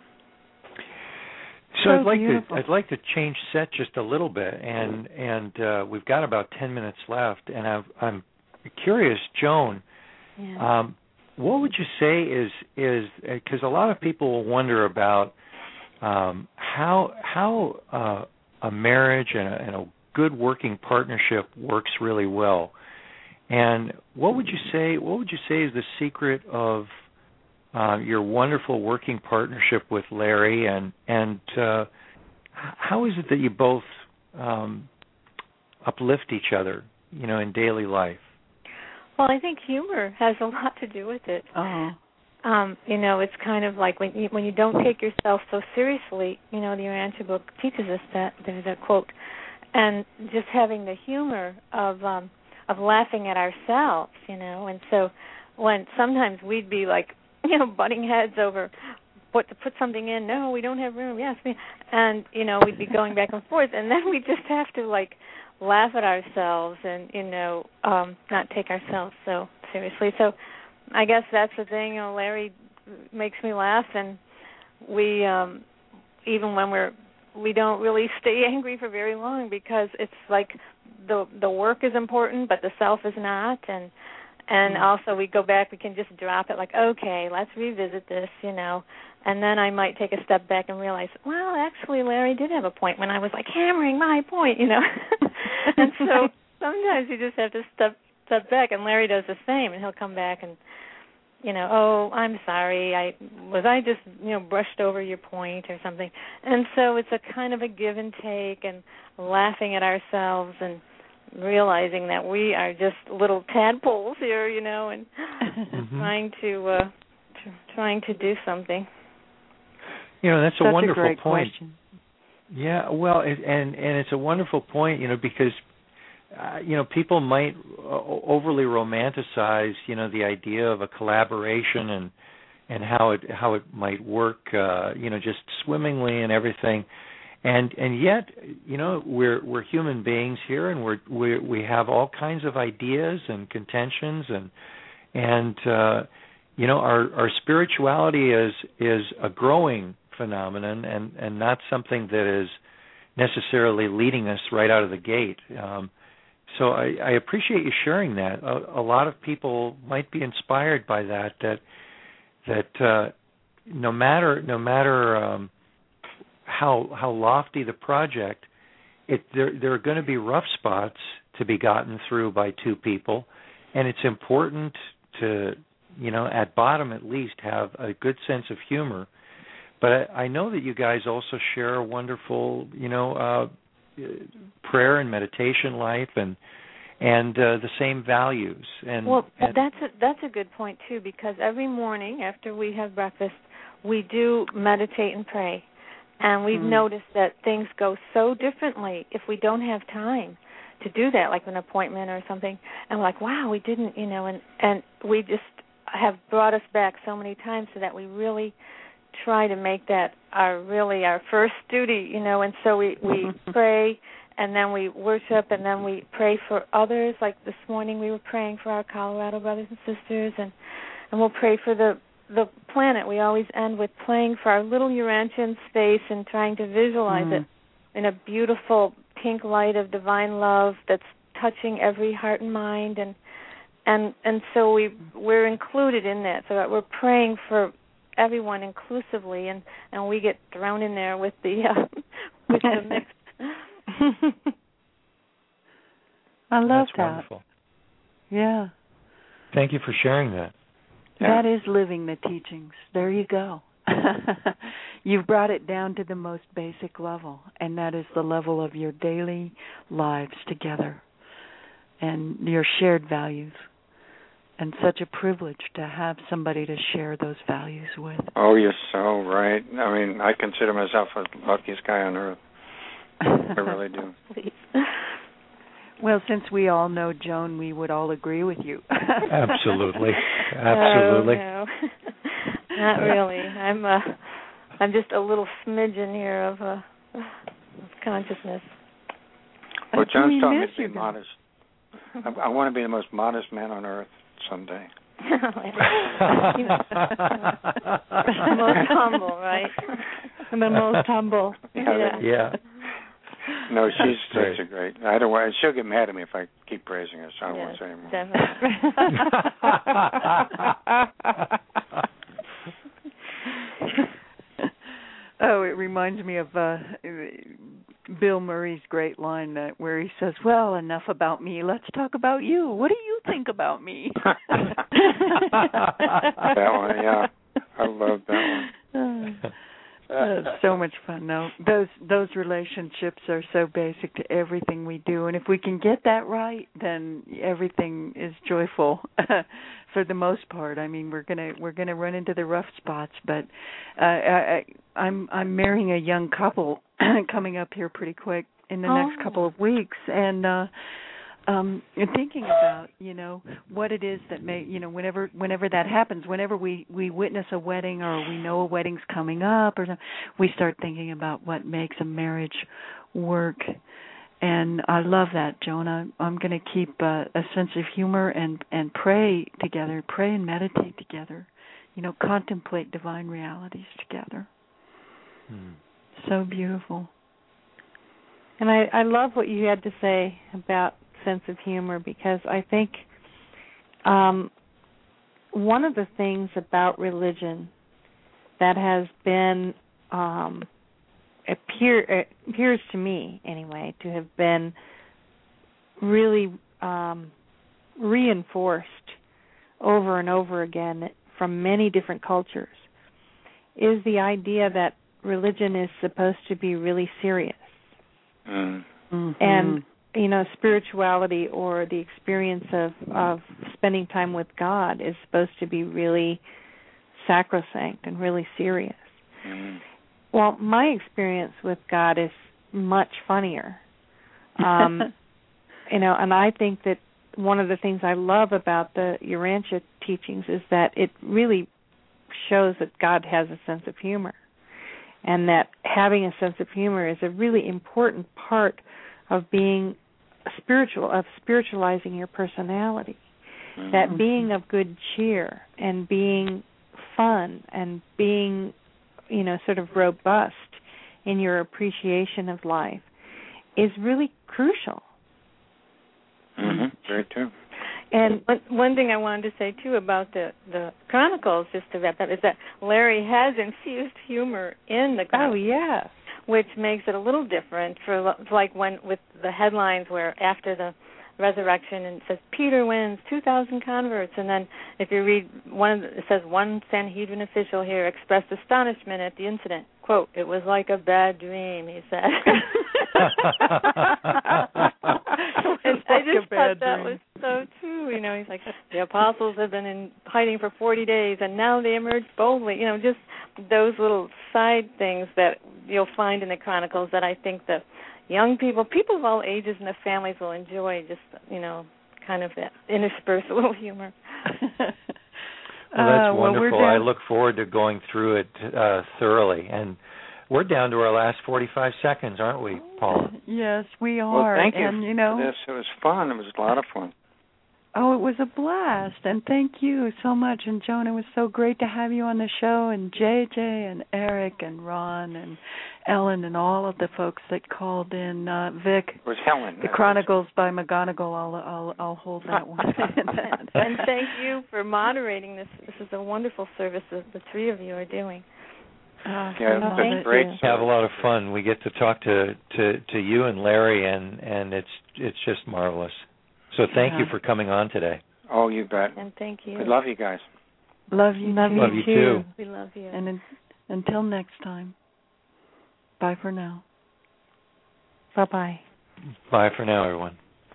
So I'd like to change set just a little bit, and we've got about 10 minutes left, and I'm curious, Joan. Yeah. What would you say is because a lot of people will wonder about how a marriage and a good working partnership works really well, and what would you say is the secret of your wonderful working partnership with Larry, and how is it that you both uplift each other, you know, in daily life? Well, I think humor has a lot to do with it. You know, it's kind of like when you don't take yourself so seriously. You know, the Urantia book teaches us that. There's a quote, and just having the humor of laughing at ourselves. You know, and so when sometimes we'd be like, you know, butting heads over what to put something in. No, we don't have room. Yes, and you know, we'd be going back and forth, and then we just have to like laugh at ourselves and, you know, not take ourselves so seriously. So I guess that's the thing. You know, Larry makes me laugh, and we even when we don't really stay angry for very long, because it's like the work is important, but the self is not, and also we go back, we can just drop it like, okay, let's revisit this, you know, and then I might take a step back and realize, well, actually Larry did have a point when I was like hammering my point, you know. And so sometimes you just have to step back, and Larry does the same, and he'll come back and, you know, oh, I'm sorry, I just, you know, brushed over your point or something. And so it's a kind of a give and take, and laughing at ourselves and realizing that we are just little tadpoles here, you know, and trying to do something. You know, that's a wonderful a great point. Question. Yeah, well, and it's a wonderful point, you know, because you know, people might overly romanticize, you know, the idea of a collaboration and how it might work, you know, just swimmingly and everything. And yet, you know, we're human beings here, and we have all kinds of ideas and contentions, and you know, our spirituality is a growing phenomenon, and not something that is necessarily leading us right out of the gate. So I appreciate you sharing that. A lot of people might be inspired by that no matter how lofty the project, there are going to be rough spots to be gotten through by two people, and it's important to, you know, at bottom at least, have a good sense of humor. But I know that you guys also share a wonderful, you know, prayer and meditation life, and the same values. And that's a good point too, because every morning after we have breakfast, we do meditate and pray. And we've noticed that things go so differently if we don't have time to do that, like an appointment or something. And we're like, wow, we didn't, you know, and we just have brought us back so many times, so that we really try to make that our first duty, you know. And so we pray, and then we worship, and then we pray for others. Like this morning we were praying for our Colorado brothers and sisters, and we'll pray for the the planet, we always end with praying for our little Urantian space and trying to visualize it in a beautiful pink light of divine love that's touching every heart and mind, and so we're included in that, so that we're praying for everyone inclusively, and we get thrown in there with the mix. I love That's that. Wonderful. Yeah. Thank you for sharing that. That is living the teachings. There you go. You've brought it down to the most basic level, and that is the level of your daily lives together and your shared values. And such a privilege to have somebody to share those values with. Oh, you're so right. I mean, I consider myself the luckiest guy on earth. I really do. Well, since we all know Joan, we would all agree with you. Absolutely. Oh, no. Not really. I'm just a little smidgen here of consciousness. Well, Joan's taught me to be modest. I want to be the most modest man on earth someday. The most humble, right? The most humble. Yeah. No, she's such a great. I don't want. She'll get mad at me if I keep praising her, so I won't say anymore. Definitely. Oh, it reminds me of Bill Murray's great line where he says, "Well, enough about me. Let's talk about you. What do you think about me?" That one, yeah. I love that one. So much fun. No, those relationships are so basic to everything we do, and if we can get that right, then everything is joyful for the most part. I mean, we're gonna run into the rough spots, but I'm marrying a young couple coming up here pretty quick in the next couple of weeks, and thinking about, what it is that may, whenever that happens, whenever we witness a wedding or we know a wedding's coming up, or we start thinking about what makes a marriage work. And I love that, Joan. I'm going to keep a sense of humor and pray together, pray and meditate together, contemplate divine realities together. So beautiful. And I love what you had to say about sense of humor, because I think one of the things about religion that has been appears to me anyway to have been really reinforced over and over again from many different cultures is the idea that religion is supposed to be really serious. And spirituality or the experience of spending time with God is supposed to be really sacrosanct and really serious. Well, my experience with God is much funnier. And I think that one of the things I love about the Urantia teachings is that it really shows that God has a sense of humor, and that having a sense of humor is a really important part of being spiritual, of spiritualizing your personality. That being of good cheer and being fun and being, sort of robust in your appreciation of life is really crucial. Very true. And one thing I wanted to say, too, about the Chronicles, just to wrap up, is that Larry has infused humor in the Chronicles. Oh, yeah. Which makes it a little different for, like, when with the headlines where after the resurrection and it says Peter wins 2,000 converts, and then if you read it says one Sanhedrin official here expressed astonishment at the incident. Quote, "It was like a bad dream," he said. And I just thought that was so true. He's like, the apostles have been in hiding for 40 days, and now they emerged boldly. Just those little side things that you'll find in the Chronicles that I think the young people of all ages and their families will enjoy, just, kind of that interspersed little humor. Well, that's wonderful. I look forward to going through it thoroughly. And we're down to our last 45 seconds, aren't we, Paula? Yes, we are. Well, thank you and, for this. It was fun. It was a lot of fun. Oh, it was a blast, and thank you so much. And Joan, it was so great to have you on the show, and JJ and Eric and Ron and Ellen and all of the folks that called in. Vic, it was Helen. The Chronicles by McGonagall. I'll hold that one. And thank you for moderating this. This is a wonderful service that the three of you are doing. Yeah, it's great. Have a lot of fun. We get to talk to you and Larry, and it's just marvelous. So thank you for coming on today. Oh, you bet. And thank you. We love you guys. Love you. Love you too. We love you. And until next time, bye for now. Bye-bye. Bye for now, everyone.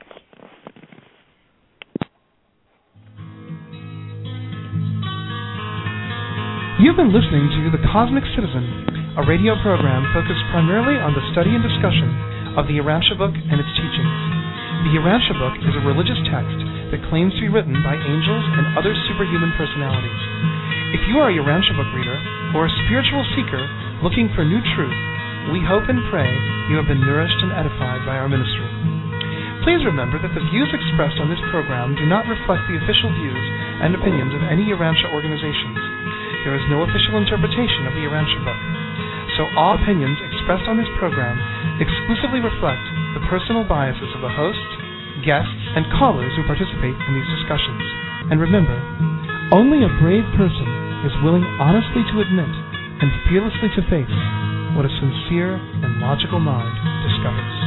You've been listening to The Cosmic Citizen, a radio program focused primarily on the study and discussion of the Urantia book and its teachings. The Urantia book is a religious text that claims to be written by angels and other superhuman personalities. If you are a Urantia book reader or a spiritual seeker looking for new truth, we hope and pray you have been nourished and edified by our ministry. Please remember that the views expressed on this program do not reflect the official views and opinions of any Urantia organizations. There is no official interpretation of the Urantia book, so all opinions expressed on this program exclusively reflect the personal biases of the host, guests, and callers who participate in these discussions. And remember, only a brave person is willing honestly to admit and fearlessly to face what a sincere and logical mind discovers.